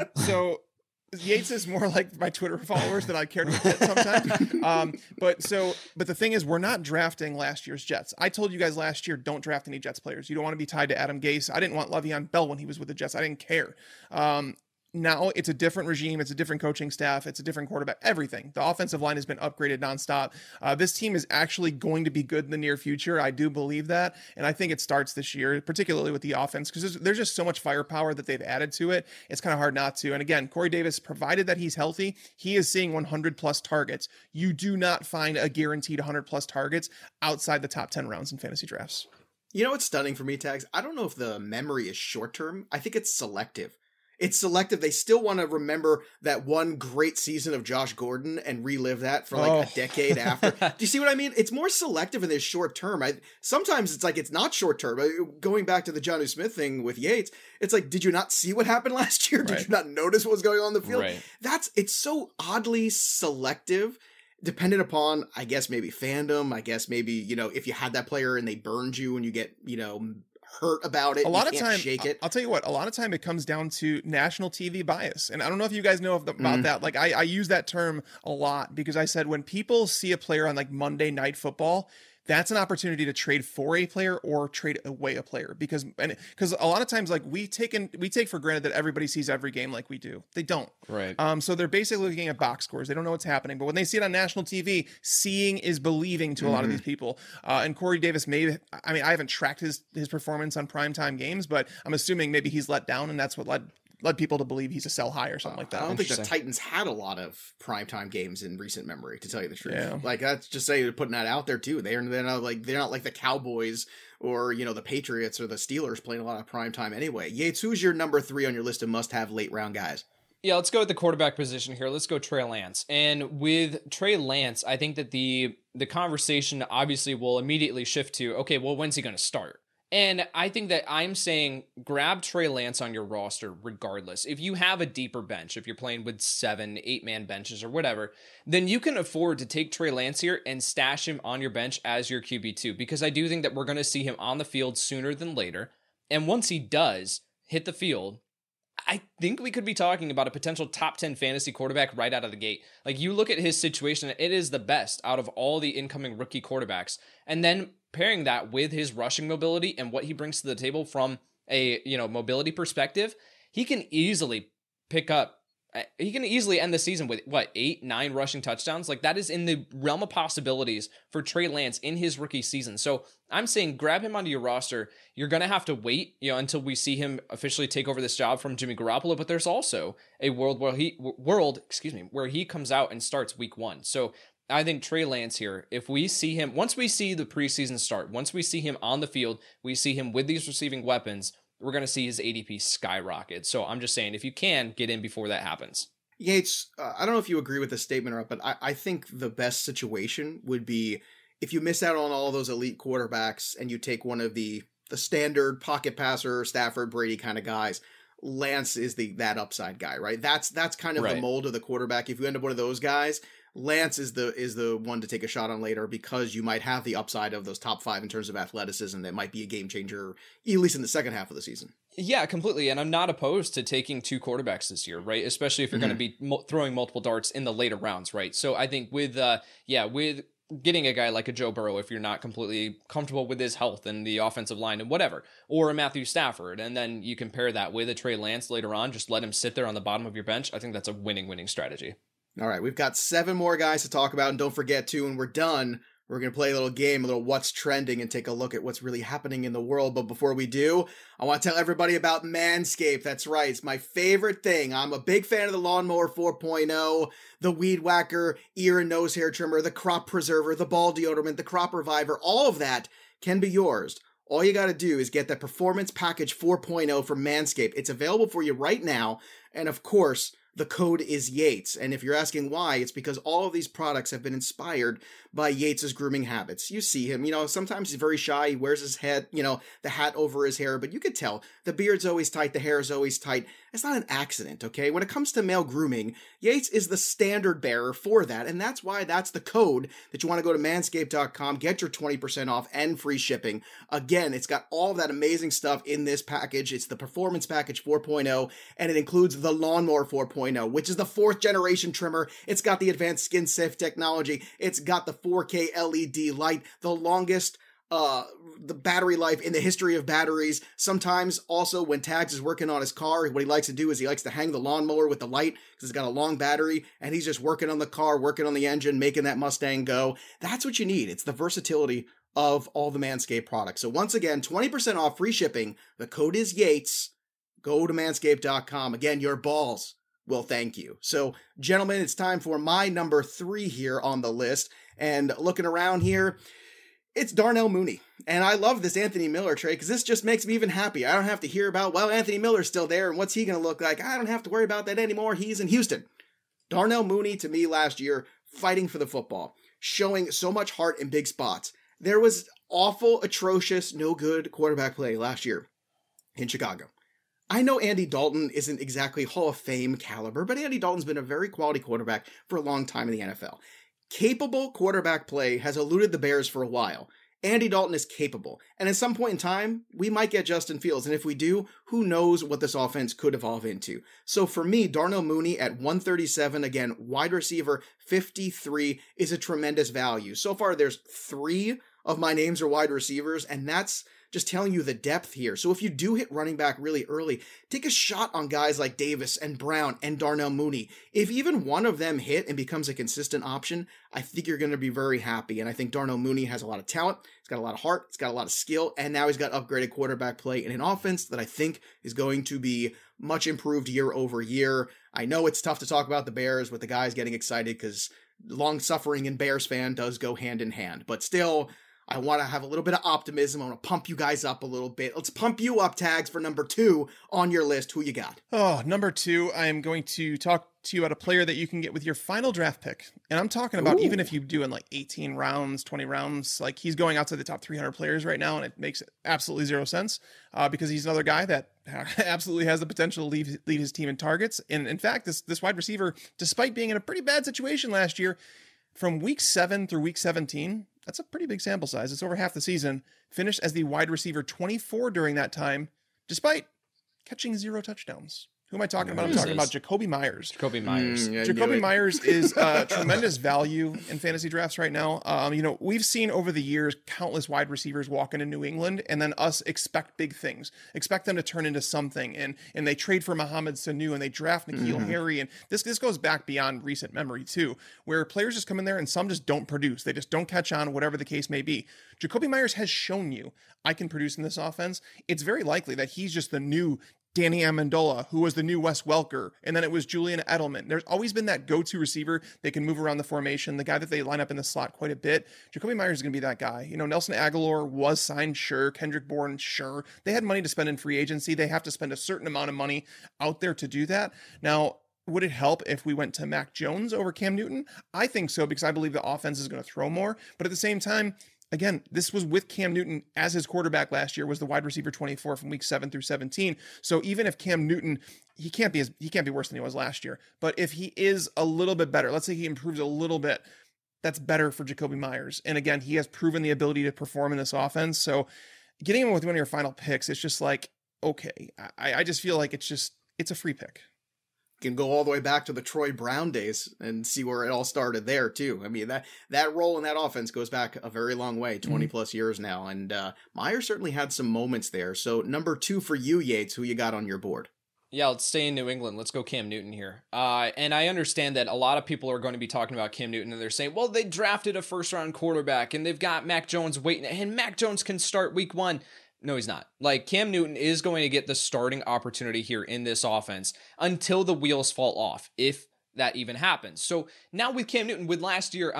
So Yates is more like my Twitter followers that I care to admit sometimes. But the thing is, we're not drafting last year's Jets. I told you guys last year, don't draft any Jets players. You don't want to be tied to Adam Gase. I didn't want Le'Veon Bell when he was with the Jets. I didn't care. now it's a different regime. It's a different coaching staff. It's a different quarterback, everything. The offensive line has been upgraded nonstop. This team is actually going to be good in the near future. I do believe that. And I think it starts this year, particularly with the offense, because there's just so much firepower that they've added to it. It's kind of hard not to. And again, Corey Davis, provided that he's healthy, he is seeing 100 plus targets. You do not find a guaranteed 100 plus targets outside the top 10 rounds in fantasy drafts. You know what's stunning for me, Tags? I don't know if the memory is short term. I think it's selective. It's selective. They still want to remember that one great season of Josh Gordon and relive that for like a decade after. Do you see what I mean? It's more selective in this short term. Sometimes it's like it's not short term. Going back to the Jonnu Smith thing with Yates, it's like, did you not see what happened last year? Did you not notice what was going on in the field? Right. It's so oddly selective, dependent upon, I guess, maybe fandom. I guess maybe, if you had that player and they burned you and you get, hurt about it. A lot of time, shake it. I'll tell you what, a lot of time it comes down to national TV bias. And I don't know if you guys know about that. Like I use that term a lot because I said when people see a player on like Monday Night Football, that's an opportunity to trade for a player or trade away a player because a lot of times like we take for granted that everybody sees every game like we do. They don't. Right. So they're basically looking at box scores. They don't know what's happening. But when they see it on national TV, seeing is believing to a lot of these people. And Corey Davis I haven't tracked his performance on primetime games, but I'm assuming maybe he's let down and that's what led people to believe he's a sell high or something like that. I don't think the Titans had a lot of primetime games in recent memory, to tell you the truth. Yeah. Like that's just putting that out there too. They're not like the Cowboys or the Patriots or the Steelers playing a lot of primetime anyway. Yates, who's your number 3 on your list of must-have late round guys? Yeah, let's go with the quarterback position here. Let's go Trey Lance. And with Trey Lance, I think that the conversation obviously will immediately shift to, okay, well, when's he going to start? And I think that I'm saying grab Trey Lance on your roster regardless. If you have a deeper bench, if you're playing with 7, 8-man benches or whatever, then you can afford to take Trey Lance here and stash him on your bench as your QB2 because I do think that we're going to see him on the field sooner than later. And once he does hit the field, I think we could be talking about a potential top 10 fantasy quarterback right out of the gate. Like you look at his situation, it is the best out of all the incoming rookie quarterbacks. And then pairing that with his rushing mobility and what he brings to the table from a, mobility perspective, he can easily end the season with 8, 9 rushing touchdowns. Like that is in the realm of possibilities for Trey Lance in his rookie season. So I'm saying grab him onto your roster. You're going to have to wait, until we see him officially take over this job from Jimmy Garoppolo, but there's also a world where he comes out and starts week 1. So I think Trey Lance here, if we see him, once we see the preseason start, once we see him on the field, we see him with these receiving weapons, we're going to see his ADP skyrocket. So I'm just saying, if you can, get in before that happens. Yates, I don't know if you agree with this statement or not, but I think the best situation would be if you miss out on all those elite quarterbacks and you take one of the standard pocket passer, Stafford, Brady kind of guys. Lance is that upside guy, right? That's kind of the mold of the quarterback. If you end up one of those guys, Lance is the one to take a shot on later because you might have the upside of those top 5 in terms of athleticism that might be a game changer, at least in the second half of the season. Yeah, completely. And I'm not opposed to taking 2 quarterbacks this year, right? Especially if you're going to be throwing multiple darts in the later rounds, right? So I think with getting a guy like a Joe Burrow, if you're not completely comfortable with his health and the offensive line and whatever, or a Matthew Stafford, and then you compare that with a Trey Lance later on, just let him sit there on the bottom of your bench. I think that's a winning strategy. All right, we've got 7 more guys to talk about, and don't forget to, when we're done, we're going to play a little game, a little what's trending, and take a look at what's really happening in the world. But before we do, I want to tell everybody about Manscaped. That's right, it's my favorite thing. I'm a big fan of the Lawnmower 4.0, the Weed Whacker, ear and nose hair trimmer, the Crop Preserver, the Ball Deodorant, the Crop Reviver. All of that can be yours. All you got to do is get that Performance Package 4.0 from Manscaped. It's available for you right now, and of course, the code is Yates. And if you're asking why, it's because all of these products have been inspired by Yates's grooming habits. You see him, sometimes he's very shy. He wears his head, the hat over his hair, but you could tell the beard's always tight. The hair is always tight. It's not an accident, okay? When it comes to male grooming, Yates is the standard bearer for that. And that's why that's the code that you want to go to manscaped.com, get your 20% off and free shipping. Again, it's got all of that amazing stuff in this package. It's the Performance Package 4.0, and it includes the Lawnmower 4.0, which is the 4th generation trimmer. It's got the advanced skin safe technology. It's got the 4K LED light, the longest the battery life in the history of batteries. Sometimes also when Tags is working on his car, what he likes to do is he likes to hang the lawnmower with the light because it's got a long battery and he's just working on the car, working on the engine, making that Mustang go. That's what you need. It's the versatility of all the Manscaped products. So once again, 20% off, free shipping. The code is Yates. Go to manscaped.com. Again, your balls will thank you. So gentlemen, it's time for my number 3 here on the list. And looking around here, it's Darnell Mooney. And I love this Anthony Miller trade because this just makes me even happy. I don't have to hear about, well, Anthony Miller's still there and what's he going to look like? I don't have to worry about that anymore. He's in Houston. Darnell Mooney, to me last year, fighting for the football, showing so much heart in big spots. There was awful, atrocious, no good quarterback play last year in Chicago. I know Andy Dalton isn't exactly Hall of Fame caliber, but Andy Dalton's been a very quality quarterback for a long time in the NFL. Capable quarterback play has eluded the Bears for a while. Andy Dalton is capable, and at some point in time, we might get Justin Fields, and if we do, who knows what this offense could evolve into. So for me, Darnell Mooney at 137, again, wide receiver 53 is a tremendous value. So far, there's 3 of my names are wide receivers, and that's just telling you the depth here. So if you do hit running back really early, take a shot on guys like Davis and Brown and Darnell Mooney. If even one of them hit and becomes a consistent option, I think you're going to be very happy. And I think Darnell Mooney has a lot of talent. He's got a lot of heart. He's got a lot of skill. And now he's got upgraded quarterback play in an offense that I think is going to be much improved year over year. I know it's tough to talk about the Bears with the guys getting excited because long suffering and Bears fan does go hand in hand. But still, I want to have a little bit of optimism. I want to pump you guys up a little bit. Let's pump you up, Tags, for number 2 on your list. Who you got? Oh, number 2, I am going to talk to you about a player that you can get with your final draft pick. And I'm talking about even if you do in like 18 rounds, 20 rounds, like he's going outside the top 300 players right now, and it makes absolutely zero sense because he's another guy that absolutely has the potential to lead his team in targets. And in fact, this wide receiver, despite being in a pretty bad situation last year, from week 7 through week 17, that's a pretty big sample size. It's over half the season. Finished as the wide receiver 24 during that time, despite catching 0 touchdowns. Who am I talking about? I'm talking about Jakobi Meyers. Jakobi Meyers. Jakobi Meyers is tremendous value in fantasy drafts right now. We've seen over the years countless wide receivers walk into New England and then us expect big things, expect them to turn into something. And they trade for Mohamed Sanu and they draft N'Keal Harry. And this goes back beyond recent memory too, where players just come in there and some just don't produce. They just don't catch on, whatever the case may be. Jakobi Meyers has shown you, I can produce in this offense. It's very likely that he's just the new Danny Amendola, who was the new Wes Welker, and then it was Julian Edelman. There's always been that go-to receiver. They can move around the formation, the guy that they line up in the slot quite a bit. Jakobi Meyers is going to be that guy. Nelson Aguilar was signed, sure. Kendrick Bourne, sure. They had money to spend in free agency. They have to spend a certain amount of money out there to do that. Now, would it help if we went to Mac Jones over Cam Newton? I think so, because I believe the offense is going to throw more. But at the same time, again, this was with Cam Newton as his quarterback last year, was the wide receiver 24 from week 7 through 17. So even if Cam Newton, he can't be worse than he was last year. But if he is a little bit better, let's say he improves a little bit, that's better for Jakobi Meyers. And again, he has proven the ability to perform in this offense. So getting him with one of your final picks, it's just like, okay, I just feel like it's a free pick. Can go all the way back to the Troy Brown days and see where it all started there too. I mean, that role in that offense goes back a very long way, 20 plus years now. And Myers certainly had some moments there. So number 2 for you, Yates, who you got on your board? Yeah, let's stay in New England. Let's go Cam Newton here. And I understand that a lot of people are going to be talking about Cam Newton and they're saying, well, they drafted a first round quarterback and they've got Mac Jones waiting and Mac Jones can start week 1. No, he's not. Like, Cam Newton is going to get the starting opportunity here in this offense until the wheels fall off, if that even happens. So now with Cam Newton, with last year,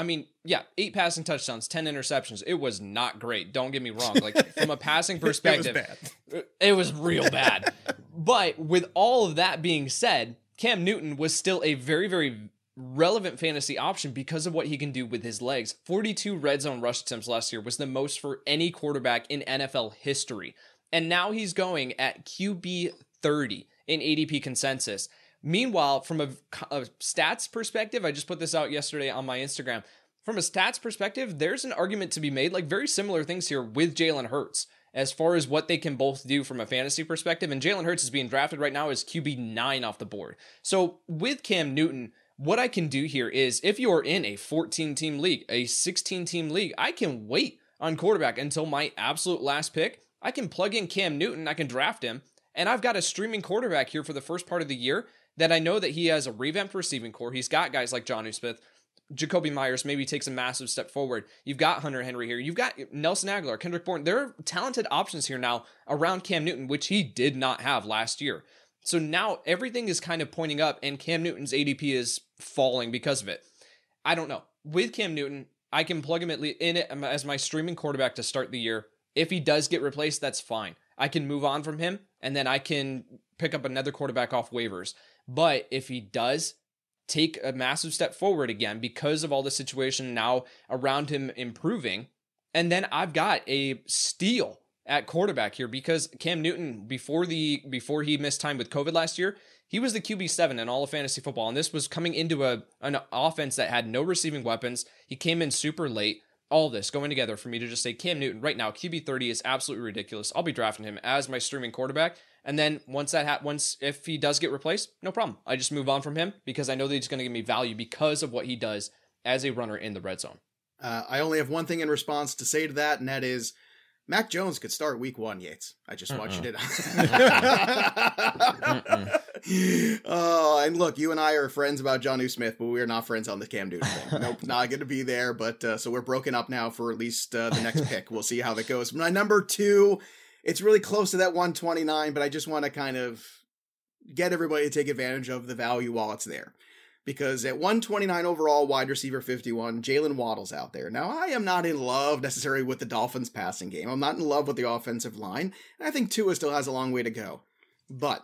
8 passing touchdowns, 10 interceptions. It was not great. Don't get me wrong. Like, from a passing perspective, it was real bad. But with all of that being said, Cam Newton was still a very, very relevant fantasy option because of what he can do with his legs. 42 red zone rush attempts last year was the most for any quarterback in NFL history. And now he's going at QB 30 in ADP consensus. Meanwhile, from a stats perspective, I just put this out yesterday on my Instagram. From a stats perspective, there's an argument to be made, like very similar things here with Jalen Hurts, as far as what they can both do from a fantasy perspective. And Jalen Hurts is being drafted right now as QB 9 off the board. So with Cam Newton, what I can do here is if you're in a 14-team league, a 16-team league, I can wait on quarterback until my absolute last pick. I can plug in Cam Newton, I can draft him, and I've got a streaming quarterback here for the first part of the year that I know that he has a revamped receiving core. He's got guys like Jonnu Smith. Jacoby Myers maybe takes a massive step forward. You've got Hunter Henry here. You've got Nelson Aguilar, Kendrick Bourne. There are talented options here now around Cam Newton, which he did not have last year. So now everything is kind of pointing up, and Cam Newton's ADP is falling because of it. I don't know. With Cam Newton, I can plug him in it as my streaming quarterback to start the year. If he does get replaced, that's fine. I can move on from him, and then I can pick up another quarterback off waivers. But if he does take a massive step forward again because of all the situation now around him improving, and then I've got a steal at quarterback here because Cam Newton, before he missed time with COVID last year, he was the QB7 in all of fantasy football, and this was coming into an offense that had no receiving weapons. He came in super late. All this going together for me to just say Cam Newton right now, QB30 is absolutely ridiculous. I'll be drafting him as my streaming quarterback. And then if he does get replaced, no problem. I just move on from him because I know that he's going to give me value because of what he does as a runner in the red zone. I only have one thing in response to say to that, and that is Mac Jones could start week 1, Yates. I just want you to Oh, and look, you and I are friends about Jonnu Smith, but we are not friends on the Cam Newton thing. Nope, not going to be there, but so we're broken up now for at least the next pick. We'll see how that goes. My number 2, it's really close to that 129, but I just want to kind of get everybody to take advantage of the value while it's there. Because at 129 overall, wide receiver 51, Jalen Waddle's out there. Now, I am not in love necessarily with the Dolphins' passing game. I'm not in love with the offensive line, and I think Tua still has a long way to go. But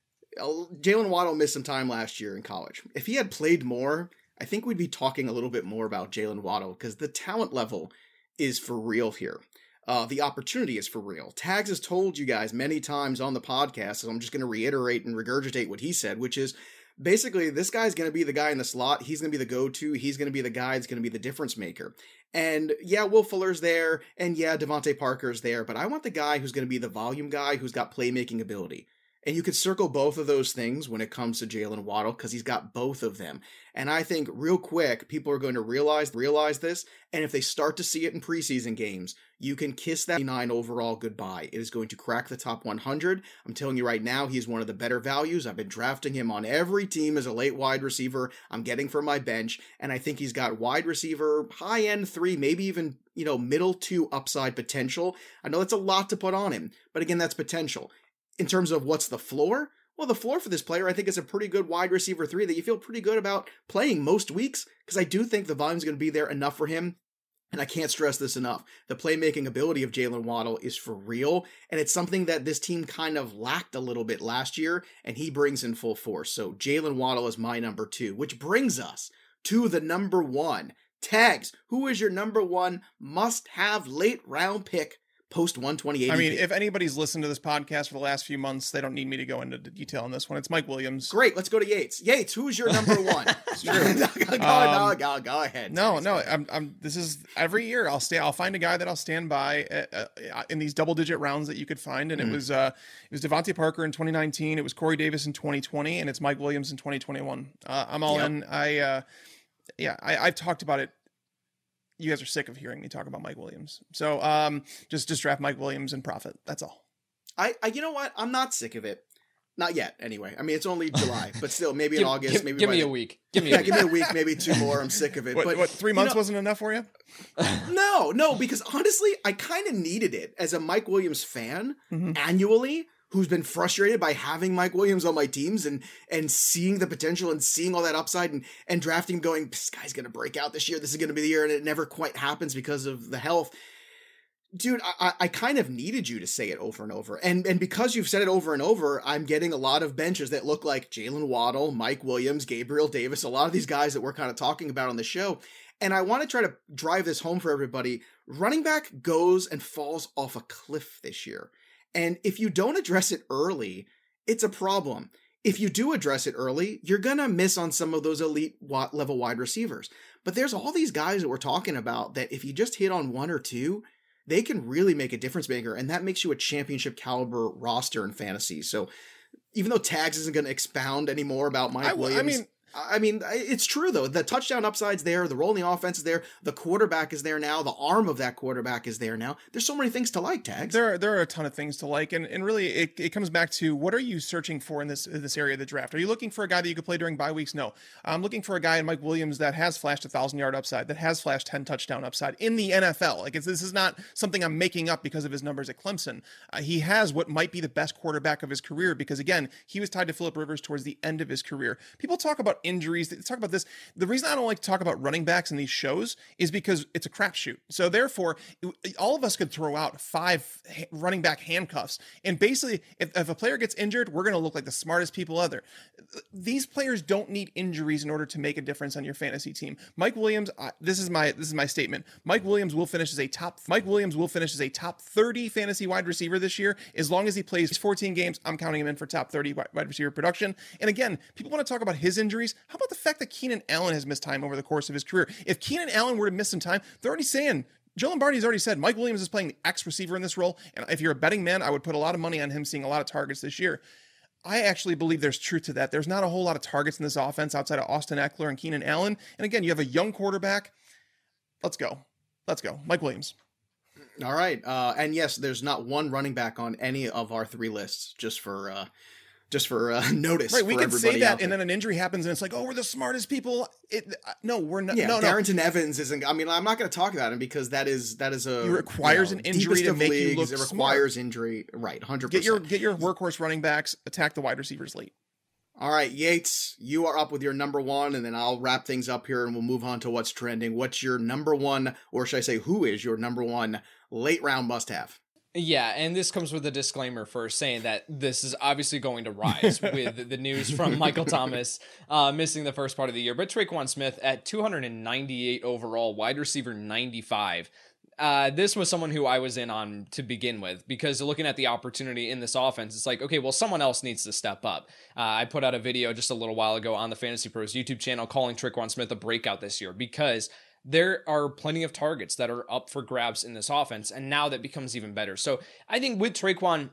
Jalen Waddle missed some time last year in college. If he had played more, I think we'd be talking a little bit more about Jalen Waddle because the talent level is for real here. The opportunity is for real. Tags has told you guys many times on the podcast, so I'm just going to reiterate and regurgitate what he said, which is basically this guy's going to be the guy in the slot. He's going to be the go-to. He's going to be the guy that's going to be the difference maker. And yeah, Will Fuller's there, and yeah, Devontae Parker's there, but I want the guy who's going to be the volume guy who's got playmaking ability. And you could circle both of those things when it comes to Jalen Waddle because he's got both of them. And I think real quick, people are going to realize this. And if they start to see it in preseason games, you can kiss that 9 overall goodbye. It is going to crack the top 100. I'm telling you right now, he's one of the better values. I've been drafting him on every team as a late wide receiver. I'm getting from my bench. And I think he's got wide receiver, high end 3, maybe even, middle 2 upside potential. I know that's a lot to put on him, but again, that's potential. In terms of what's the floor? Well, the floor for this player, I think, is a pretty good wide receiver 3 that you feel pretty good about playing most weeks, because I do think the volume's going to be there enough for him. And I can't stress this enough. The playmaking ability of Jalen Waddle is for real, and it's something that this team kind of lacked a little bit last year, and he brings in full force. So Jalen Waddle is my number 2, which brings us to the number 1. Tags, who is your number 1 must-have late-round pick post 128? I mean, if anybody's listened to this podcast for the last few months, they don't need me to go into detail on this one. It's Mike Williams. Great. Let's go to Yates. Yates, who's your number 1? It's true. Go ahead. No. This is every year I'll find a guy that I'll stand by in these double digit rounds that you could find. And it was Devontae Parker in 2019. It was Corey Davis in 2020, and it's Mike Williams in 2021. I'm all in. I've talked about it. You guys are sick of hearing me talk about Mike Williams. So just draft Mike Williams and profit. That's all. You know what? I'm not sick of it. Not yet, anyway. I mean, it's only July, but still, maybe in August. Maybe give me a week. Give me a week, maybe 2 more. I'm sick of it. What 3 months wasn't enough for you? No, because honestly, I kind of needed it as a Mike Williams fan annually, who's been frustrated by having Mike Williams on my teams and seeing the potential and seeing all that upside and drafting going, this guy's going to break out this year. This is going to be the year. And it never quite happens because of the health. Dude, I kind of needed you to say it over and over. And because you've said it over and over, I'm getting a lot of benches that look like Jalen Waddle, Mike Williams, Gabriel Davis, a lot of these guys that we're kind of talking about on the show. And I want to try to drive this home for everybody. Running back goes and falls off a cliff this year. And if you don't address it early, it's a problem. If you do address it early, you're going to miss on some of those elite level wide receivers. But there's all these guys that we're talking about that if you just hit on 1 or 2, they can really make a difference maker. And that makes you a championship caliber roster in fantasy. So even though Tags isn't going to expound anymore about Mike Williams. I mean, I mean, it's true, though. The touchdown upside's there. The rolling offense is there. The quarterback is there now. The arm of that quarterback is there now. There's so many things to like, Tags. There are a ton of things to like. And really, it comes back to, what are you searching for in this area of the draft? Are you looking for a guy that you could play during bye weeks? No. I'm looking for a guy in Mike Williams that has flashed 1,000-yard upside, that has flashed 10 touchdown upside in the NFL. Like, this is not something I'm making up because of his numbers at Clemson. He has what might be the best quarterback of his career because, again, he was tied to Phillip Rivers towards the end of his career. People talk about injuries. They talk about this. The reason I don't like to talk about running backs in these shows is because it's a crapshoot. So therefore, all of us could throw out 5 running back handcuffs. And basically, if a player gets injured, we're going to look like the smartest people ever. These players don't need injuries in order to make a difference on your fantasy team. Mike Williams, this is my statement. Mike Williams will finish as a top 30 fantasy wide receiver this year. As long as he plays 14 games, I'm counting him in for top 30 wide receiver production. And again, people want to talk about his injuries. How about the fact that Keenan Allen has missed time over the course of his career? If Keenan Allen were to miss some time, they're already saying, Joe Lombardi's already said Mike Williams is playing the X receiver in this role. And if you're a betting man, I would put a lot of money on him seeing a lot of targets this year. I actually believe there's truth to that. There's not a whole lot of targets in this offense outside of Austin Eckler and Keenan Allen. And again, you have a young quarterback. Let's go. Mike Williams. All right. And yes, there's not one running back on any of our 3 lists, just for notice. Right, we could say that, and then then an injury happens, and it's like, oh, we're the smartest people. No, we're not. Yeah, no, Darrington Evans isn't. I mean, I'm not going to talk about him because that is a. It requires an injury to make you look smart. It requires injury, right? 100%. Get your workhorse running backs, attack the wide receivers late. All right, Yates, you are up with your number 1, and then I'll wrap things up here, and we'll move on to what's trending. What's your number 1, or should I say, who is your number 1 late round must-have? Yeah, and this comes with a disclaimer first, saying that this is obviously going to rise with the news from Michael Thomas missing the first part of the year. But Tre'Quan Smith at 298 overall, wide receiver 95. This was someone who I was in on to begin with, because looking at the opportunity in this offense, it's like, okay, well, someone else needs to step up. I put out a video just a little while ago on the Fantasy Pros YouTube channel calling Tre'Quan Smith a breakout this year, because there are plenty of targets that are up for grabs in this offense, and now that becomes even better. So I think with Tre'Quan,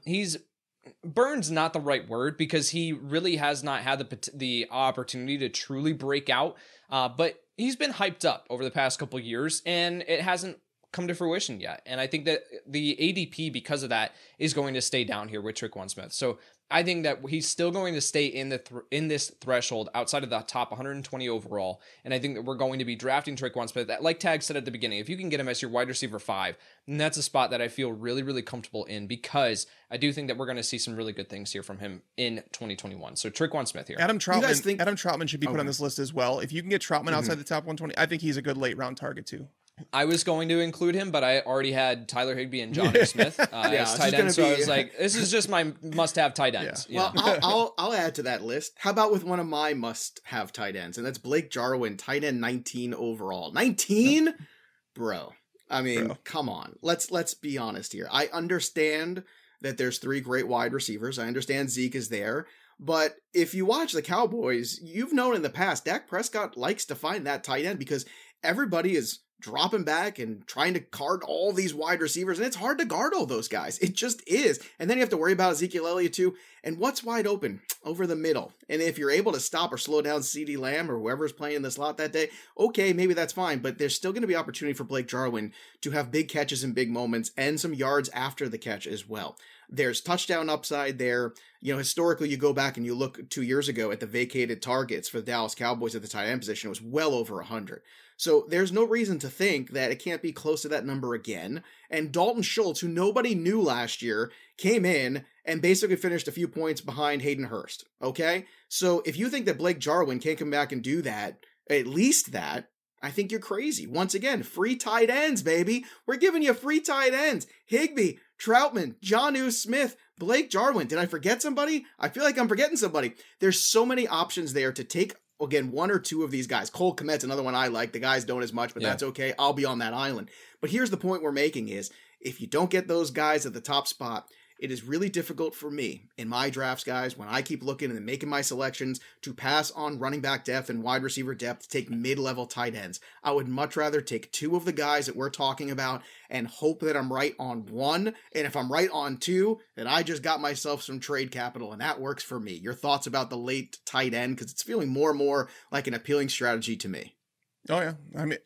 Burn's not the right word, because he really has not had the opportunity to truly break out, but he's been hyped up over the past couple years, and it hasn't come to fruition yet. And I think that the ADP, because of that, is going to stay down here with Tre'Quan Smith. So I think that he's still going to stay in this threshold outside of the top 120 overall. And I think that we're going to be drafting Tre'Quan Smith. Like Tag said at the beginning, if you can get him as your wide receiver 5, then that's a spot that I feel really, really comfortable in, because I do think that we're going to see some really good things here from him in 2021. So Tre'Quan Smith here. Adam Trautman should be put on this list as well. If you can get Trautman outside the top 120, I think he's a good late round target too. I was going to include him, but I already had Tyler Higbee and Jonnu Smith as tight ends, so I was like, this is just my must-have tight ends. Yeah. Well, I'll add to that list. How about with one of my must-have tight ends, and that's Blake Jarwin, tight end 19 overall. 19? Bro. I mean, come on. Let's be honest here. I understand that there's 3 great wide receivers. I understand Zeke is there. But if you watch the Cowboys, you've known in the past, Dak Prescott likes to find that tight end, because everybody is dropping back and trying to guard all these wide receivers, and it's hard to guard all those guys. It just is. And then you have to worry about Ezekiel Elliott too. And what's wide open? Over the middle. And if you're able to stop or slow down CeeDee Lamb or whoever's playing in the slot that day, okay, maybe that's fine. But there's still going to be opportunity for Blake Jarwin to have big catches and big moments and some yards after the catch as well. There's touchdown upside there. You know, historically, you go back and you look 2 years ago at the vacated targets for the Dallas Cowboys at the tight end position. It was well over 100. So there's no reason to think that it can't be close to that number again. And Dalton Schultz, who nobody knew last year, came in and basically finished a few points behind Hayden Hurst. Okay? So if you think that Blake Jarwin can't come back and do that, at least that, I think you're crazy. Once again, free tight ends, baby. We're giving you free tight ends. Higbee, Trautman, Jonnu Smith, Blake Jarwin. Did I forget somebody? I feel like I'm forgetting somebody. There's so many options there to take, again, 1 or 2 of these guys. Cole Kmet's another one I like. The guys don't as much, but that's okay. I'll be on that island. But here's the point we're making is, if you don't get those guys at the top spot, it is really difficult for me in my drafts, guys, when I keep looking and making my selections to pass on running back depth and wide receiver depth to take mid-level tight ends. I would much rather take two of the guys that we're talking about and hope that I'm right on one. And if I'm right on two, then I just got myself some trade capital, and that works for me. Your thoughts about the late tight end? Because it's feeling more and more like an appealing strategy to me. Oh yeah, I mean,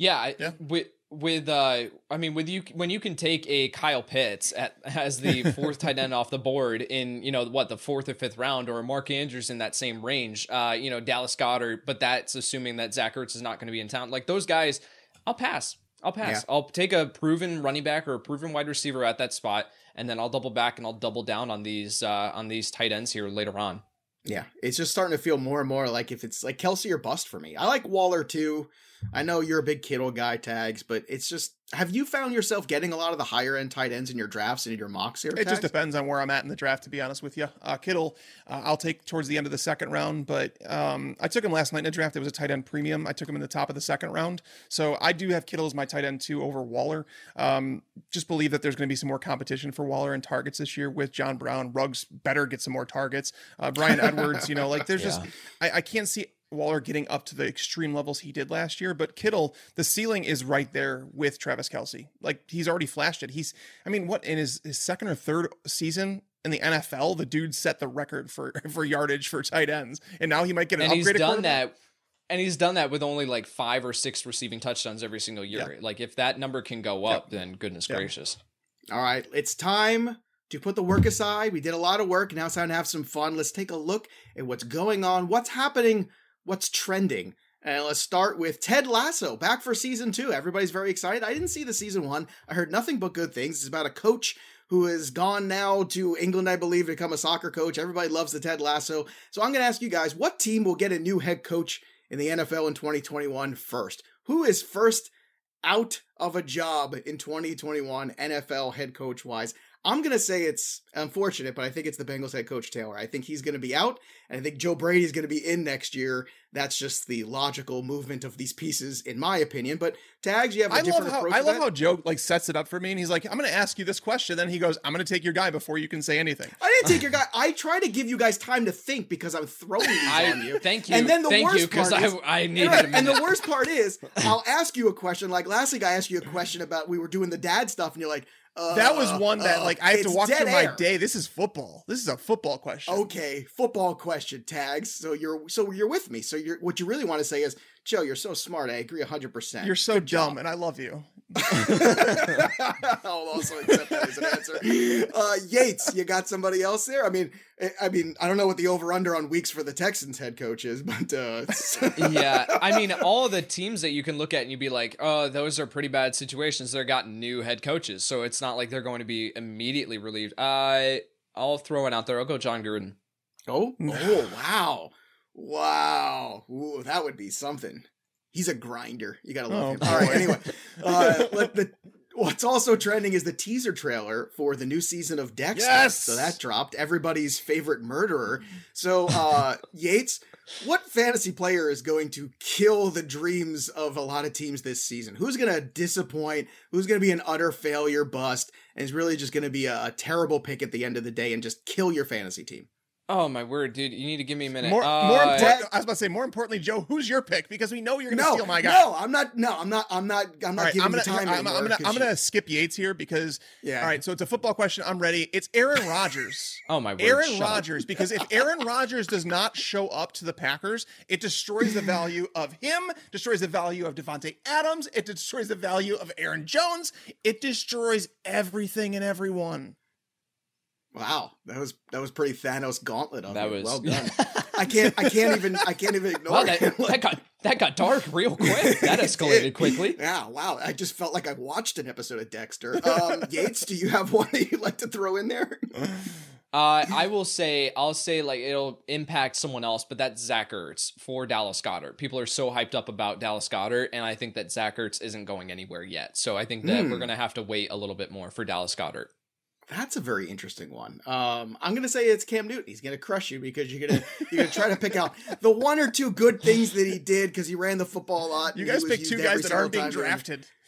with you when you can take a Kyle Pitts as the fourth tight end off the board in the fourth or fifth round, or Mark Andrews in that same range, Dallas Goedert, but that's assuming that Zach Ertz is not going to be in town. Like those guys, I'll pass. Yeah. I'll take a proven running back or a proven wide receiver at that spot, and then I'll double back and I'll double down on these tight ends here later on. Yeah, it's just starting to feel more and more like if it's like Kelsey or bust for me. I like Waller too. I know you're a big Kittle guy, Tags, but it's just, have you found yourself getting a lot of the higher end tight ends in your drafts and in your mocks here, It Tags? just depends on where I'm at in the draft, to be honest with you. Kittle, I'll take towards the end of the second round, but I took him last night in the draft. It was a tight end premium. I took him in the top of the second round. So I do have Kittle as my tight end too over Waller. Just believe that there's going to be some more competition for Waller and targets this year with John Brown. Ruggs better get some more targets. Brian Edwards, I can't see Waller getting up to the extreme levels he did last year, but Kittle, the ceiling is right there with Travis Kelce. Like he's already flashed it. In his second or third season in the NFL, the dude set the record for yardage for tight ends, and now he might get an upgrade. He's done that with only like 5 or 6 receiving touchdowns every single year. Yeah. Like if that number can go up, then goodness gracious. All right, it's time to put the work aside. We did a lot of work. Now it's time to have some fun. Let's take a look at what's going on, what's happening, what's trending. And let's start with Ted Lasso, back for season 2. Everybody's very excited. I didn't see the season 1. I heard nothing but good things. It's about a coach who has gone now to England, I believe, to become a soccer coach. Everybody loves the Ted Lasso. So I'm going to ask you guys, what team will get a new head coach in the NFL in 2021 first? Who is first out of a job in 2021 NFL head coach wise? I'm going to say it's unfortunate, but I think it's the Bengals head coach Taylor. I think he's going to be out, and I think Joe Brady's going to be in next year. That's just the logical movement of these pieces, in my opinion. But Tags, you have a different approach. I love how Joe sets it up for me, and he's like, I'm going to ask you this question. Then he goes, I'm going to take your guy before you can say anything. I didn't take your guy. I try to give you guys time to think because I'm throwing these on you. Thank you. And then the worst part is, I needed a minute. And the worst part is, I'll ask you a question. Like last week, I asked you a question about we were doing the dad stuff, and you're like, that was one that I have to walk through air. my day. This is football. This is a football question. Okay, football question, Tags. So you're with me. So what you really want to say is, Joe, you're so smart. I agree 100%. You're so dumb, and I love you. I'll also accept that as an answer. Yates, you got somebody else there? I mean, I don't know what the over/under on weeks for the Texans head coach is, but yeah, I mean, all of the teams that you can look at and you'd be like, oh, those are pretty bad situations. They're got new head coaches, so it's not like they're going to be immediately relieved. I'll throw it out there. I'll go John Gruden. Oh, wow. Ooh, that would be something. He's a grinder. You gotta love him. All right, anyway. What's also trending is the teaser trailer for the new season of Dexter. Yes! So that dropped. Everybody's favorite murderer. So, Yates, what fantasy player is going to kill the dreams of a lot of teams this season? Who's going to disappoint? Who's going to be an utter failure bust? And is really just going to be a terrible pick at the end of the day and just kill your fantasy team? Oh my word, dude! You need to give me a minute. I was about to say, more importantly, Joe, who's your pick? Because we know you're going to steal my guy. No, I'm not giving you time anymore. I'm going to skip Yates here because. Yeah. All right, so it's a football question. I'm ready. It's Aaron Rodgers. Oh my word, Aaron Rodgers. Because if Aaron Rodgers does not show up to the Packers, it destroys the value of him. Destroys the value of Devontae Adams. It destroys the value of Aaron Jones. It destroys everything and everyone. Wow, that was pretty Thanos gauntlet of that it. Was well done. I can't even ignore it. That got dark real quick. That escalated quickly. Yeah, wow. I just felt like I watched an episode of Dexter. Yates, do you have one that you'd like to throw in there? I'll say like it'll impact someone else, but that's Zach Ertz for Dallas Goedert. People are so hyped up about Dallas Goedert, and I think that Zach Ertz isn't going anywhere yet. So I think that we're going to have to wait a little bit more for Dallas Goedert. That's a very interesting one. I'm going to say it's Cam Newton. He's going to crush you because you're going to try to pick out the one or two good things that he did because he ran the football a lot. You guys picked two guys that aren't being drafted.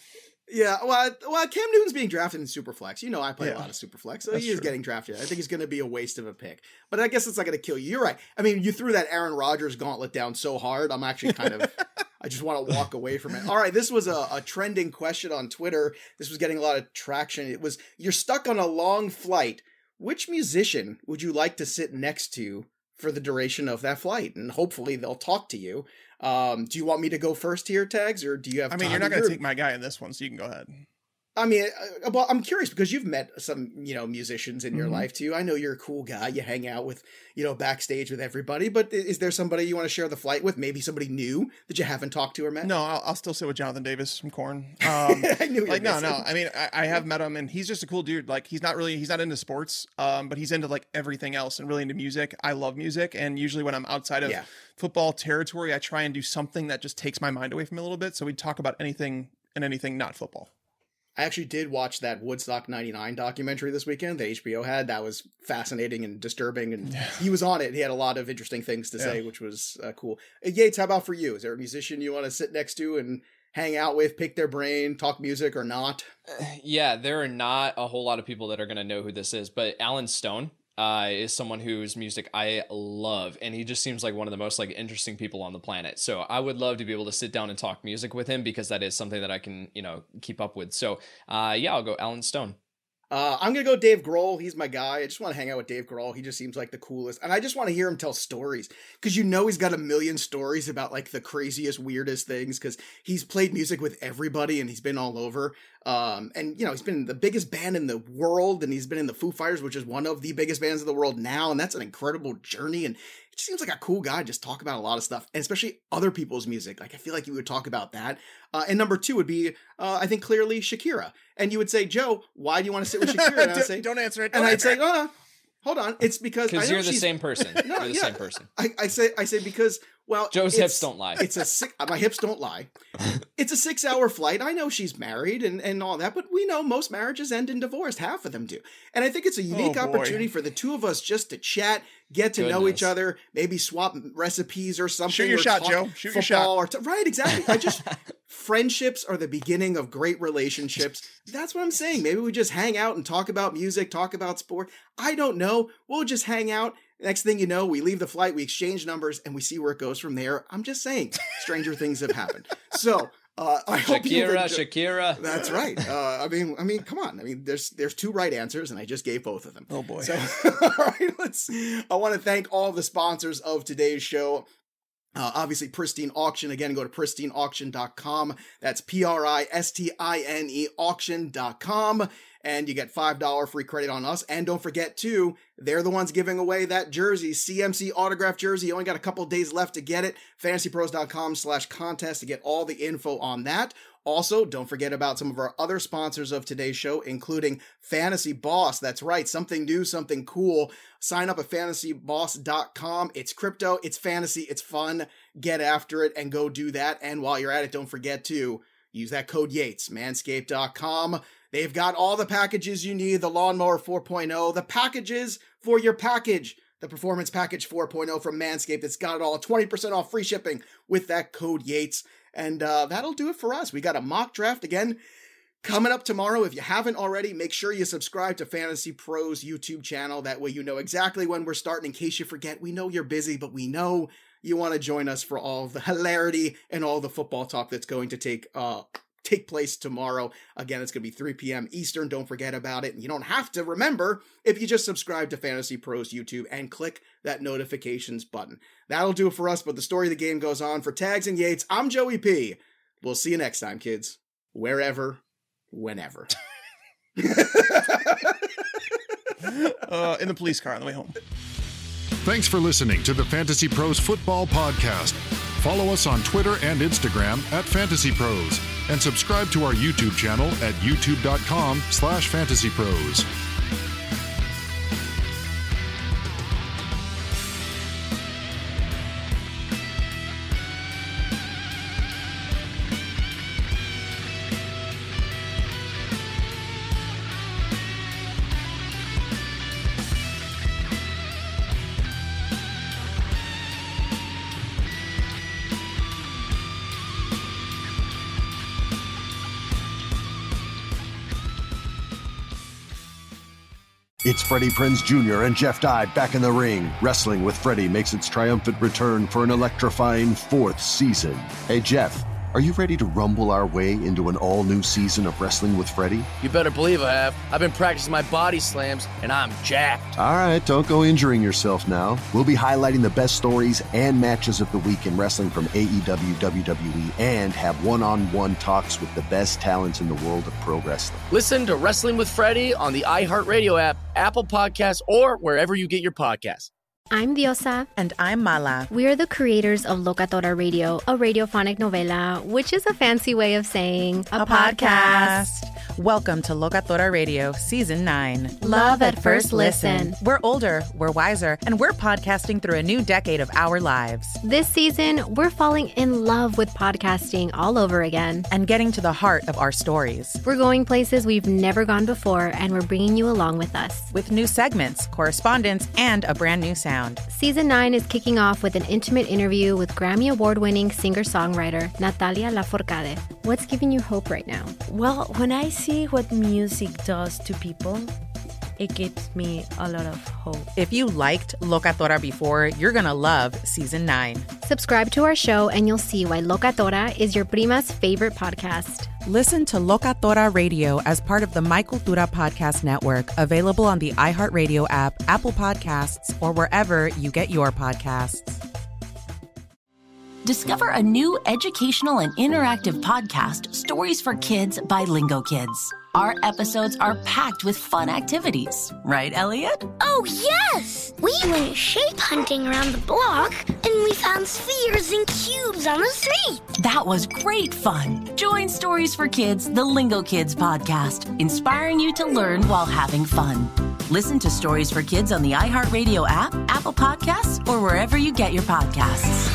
Yeah, well, Cam Newton's being drafted in Superflex. You know, I play a lot of Superflex, so he is getting drafted. I think he's going to be a waste of a pick, but I guess it's not going to kill you. You're right. I mean, you threw that Aaron Rodgers gauntlet down so hard. I'm actually kind of, I just want to walk away from it. All right, this was a trending question on Twitter. This was getting a lot of traction. It was, you're stuck on a long flight. Which musician would you like to sit next to for the duration of that flight? And hopefully they'll talk to you. Do you want me to go first here, Tags, or do you have time? I mean, you're not going to take my guy in this one, so you can go ahead. I mean, well, I'm curious because you've met some, musicians in your life too. I know you're a cool guy. You hang out with, backstage with everybody, but is there somebody you want to share the flight with? Maybe somebody new that you haven't talked to or met? No, I'll still sit with Jonathan Davis from Korn. I knew no. I mean, I have met him and he's just a cool dude. Like he's not into sports, but he's into like everything else and really into music. I love music. And usually when I'm outside of football territory, I try and do something that just takes my mind away from it a little bit. So we talk about anything and anything not football. I actually did watch that Woodstock 99 documentary this weekend that HBO had. That was fascinating and disturbing, and he was on it. He had a lot of interesting things to say, which was cool. Yates, how about for you? Is there a musician you want to sit next to and hang out with, pick their brain, talk music or not? Yeah, there are not a whole lot of people that are going to know who this is, but Alan Stone is someone whose music I love, and he just seems like one of the most like interesting people on the planet. So I would love to be able to sit down and talk music with him because that is something that I can, keep up with. So I'll go Alan Stone. I'm going to go Dave Grohl. He's my guy. I just want to hang out with Dave Grohl. He just seems like the coolest. And I just want to hear him tell stories because he's got a million stories about like the craziest, weirdest things because he's played music with everybody and he's been all over. And he's been in the biggest band in the world and he's been in the Foo Fighters, which is one of the biggest bands in the world now. And that's an incredible journey. And it just seems like a cool guy, just talk about a lot of stuff, and especially other people's music. Like, I feel like you would talk about that. And number two would be, I think clearly Shakira. And you would say, Joe, why do you want to sit with Shakira? And I'd say, don't answer it. And I'd say, hold on. It's because you're the same person. No, you're the same person. I say because, well, Joe's hips don't lie. My hips don't lie. It's a 6-hour flight. I know she's married and all that, but we know most marriages end in divorce. Half of them do. And I think it's a unique opportunity for the two of us just to chat, get to know each other, maybe swap recipes or something. Shoot your shot, Joe. Shoot your shot. Right, exactly. Friendships are the beginning of great relationships. That's what I'm saying. Maybe we just hang out and talk about music, talk about sport. I don't know. We'll just hang out. Next thing you know, we leave the flight, we exchange numbers, and we see where it goes from there. I'm just saying, stranger things have happened. So, I hope Shakira. That's right. I mean, come on. I mean, there's two right answers, and I just gave both of them. Oh boy. So, all right, I want to thank all the sponsors of today's show. Obviously, Pristine Auction. Again, go to pristineauction.com. That's PRISTINE auction.com. And you get $5 free credit on us. And don't forget, too, they're the ones giving away that jersey, CMC autographed jersey. You only got a couple days left to get it. FantasyPros.com/contest to get all the info on that. Also, don't forget about some of our other sponsors of today's show, including Fantasy Boss. That's right, something new, something cool. Sign up at fantasyboss.com. It's crypto, it's fantasy, it's fun. Get after it and go do that. And while you're at it, don't forget to use that code Yates, manscaped.com. They've got all the packages you need, the Lawnmower 4.0, the packages for your package, the Performance Package 4.0 from Manscaped. It's got it all, 20% off free shipping with that code Yates. And that'll do it for us. We got a mock draft again coming up tomorrow. If you haven't already, make sure you subscribe to Fantasy Pros YouTube channel. That way you know exactly when we're starting. In case you forget, we know you're busy, but we know you want to join us for all the hilarity and all the football talk that's going to take place tomorrow. Again, it's going to be 3 p.m. Eastern. Don't forget about it. And you don't have to remember if you just subscribe to Fantasy Pros YouTube and click that notifications button. That'll do it for us, but the story of the game goes on. For Tags and Yates, I'm Joey P. We'll see you next time, kids. Wherever, whenever. In the police car on the way home. Thanks for listening to the Fantasy Pros Football Podcast. Follow us on Twitter and Instagram at Fantasy Pros, and subscribe to our YouTube channel at youtube.com/fantasypros. It's Freddie Prinze Jr. and Jeff Dye back in the ring. Wrestling with Freddie makes its triumphant return for an electrifying 4th season. Hey, Jeff, are you ready to rumble our way into an all-new season of Wrestling with Freddie? You better believe I have. I've been practicing my body slams, and I'm jacked. All right, don't go injuring yourself now. We'll be highlighting the best stories and matches of the week in wrestling from AEW, WWE, and have one-on-one talks with the best talents in the world of pro wrestling. Listen to Wrestling with Freddie on the iHeartRadio app, Apple Podcasts, or wherever you get your podcasts. I'm Diosa. And I'm Mala. We are the creators of Locatora Radio, a radiophonic novela, which is a fancy way of saying a podcast. Welcome to Locatora Radio, Season 9. Love at first listen. We're older, we're wiser, and we're podcasting through a new decade of our lives. This season, we're falling in love with podcasting all over again. And getting to the heart of our stories. We're going places we've never gone before, and we're bringing you along with us. With new segments, correspondence, and a brand new sound. Season 9 is kicking off with an intimate interview with Grammy Award-winning singer-songwriter Natalia Lafourcade. What's giving you hope right now? Well, when I see what music does to people, it gives me a lot of hope. If you liked Locatora before, you're going to love Season 9. Subscribe to our show and you'll see why Locatora is your prima's favorite podcast. Listen to Locatora Radio as part of the My Cultura Podcast Network, available on the iHeartRadio app, Apple Podcasts, or wherever you get your podcasts. Discover a new educational and interactive podcast, Stories for Kids by Lingo Kids. Our episodes are packed with fun activities. Right, Elliot? Oh, yes! We went shape hunting around the block, and we found spheres and cubes on the street. That was great fun. Join Stories for Kids, the Lingo Kids podcast, inspiring you to learn while having fun. Listen to Stories for Kids on the iHeartRadio app, Apple Podcasts, or wherever you get your podcasts.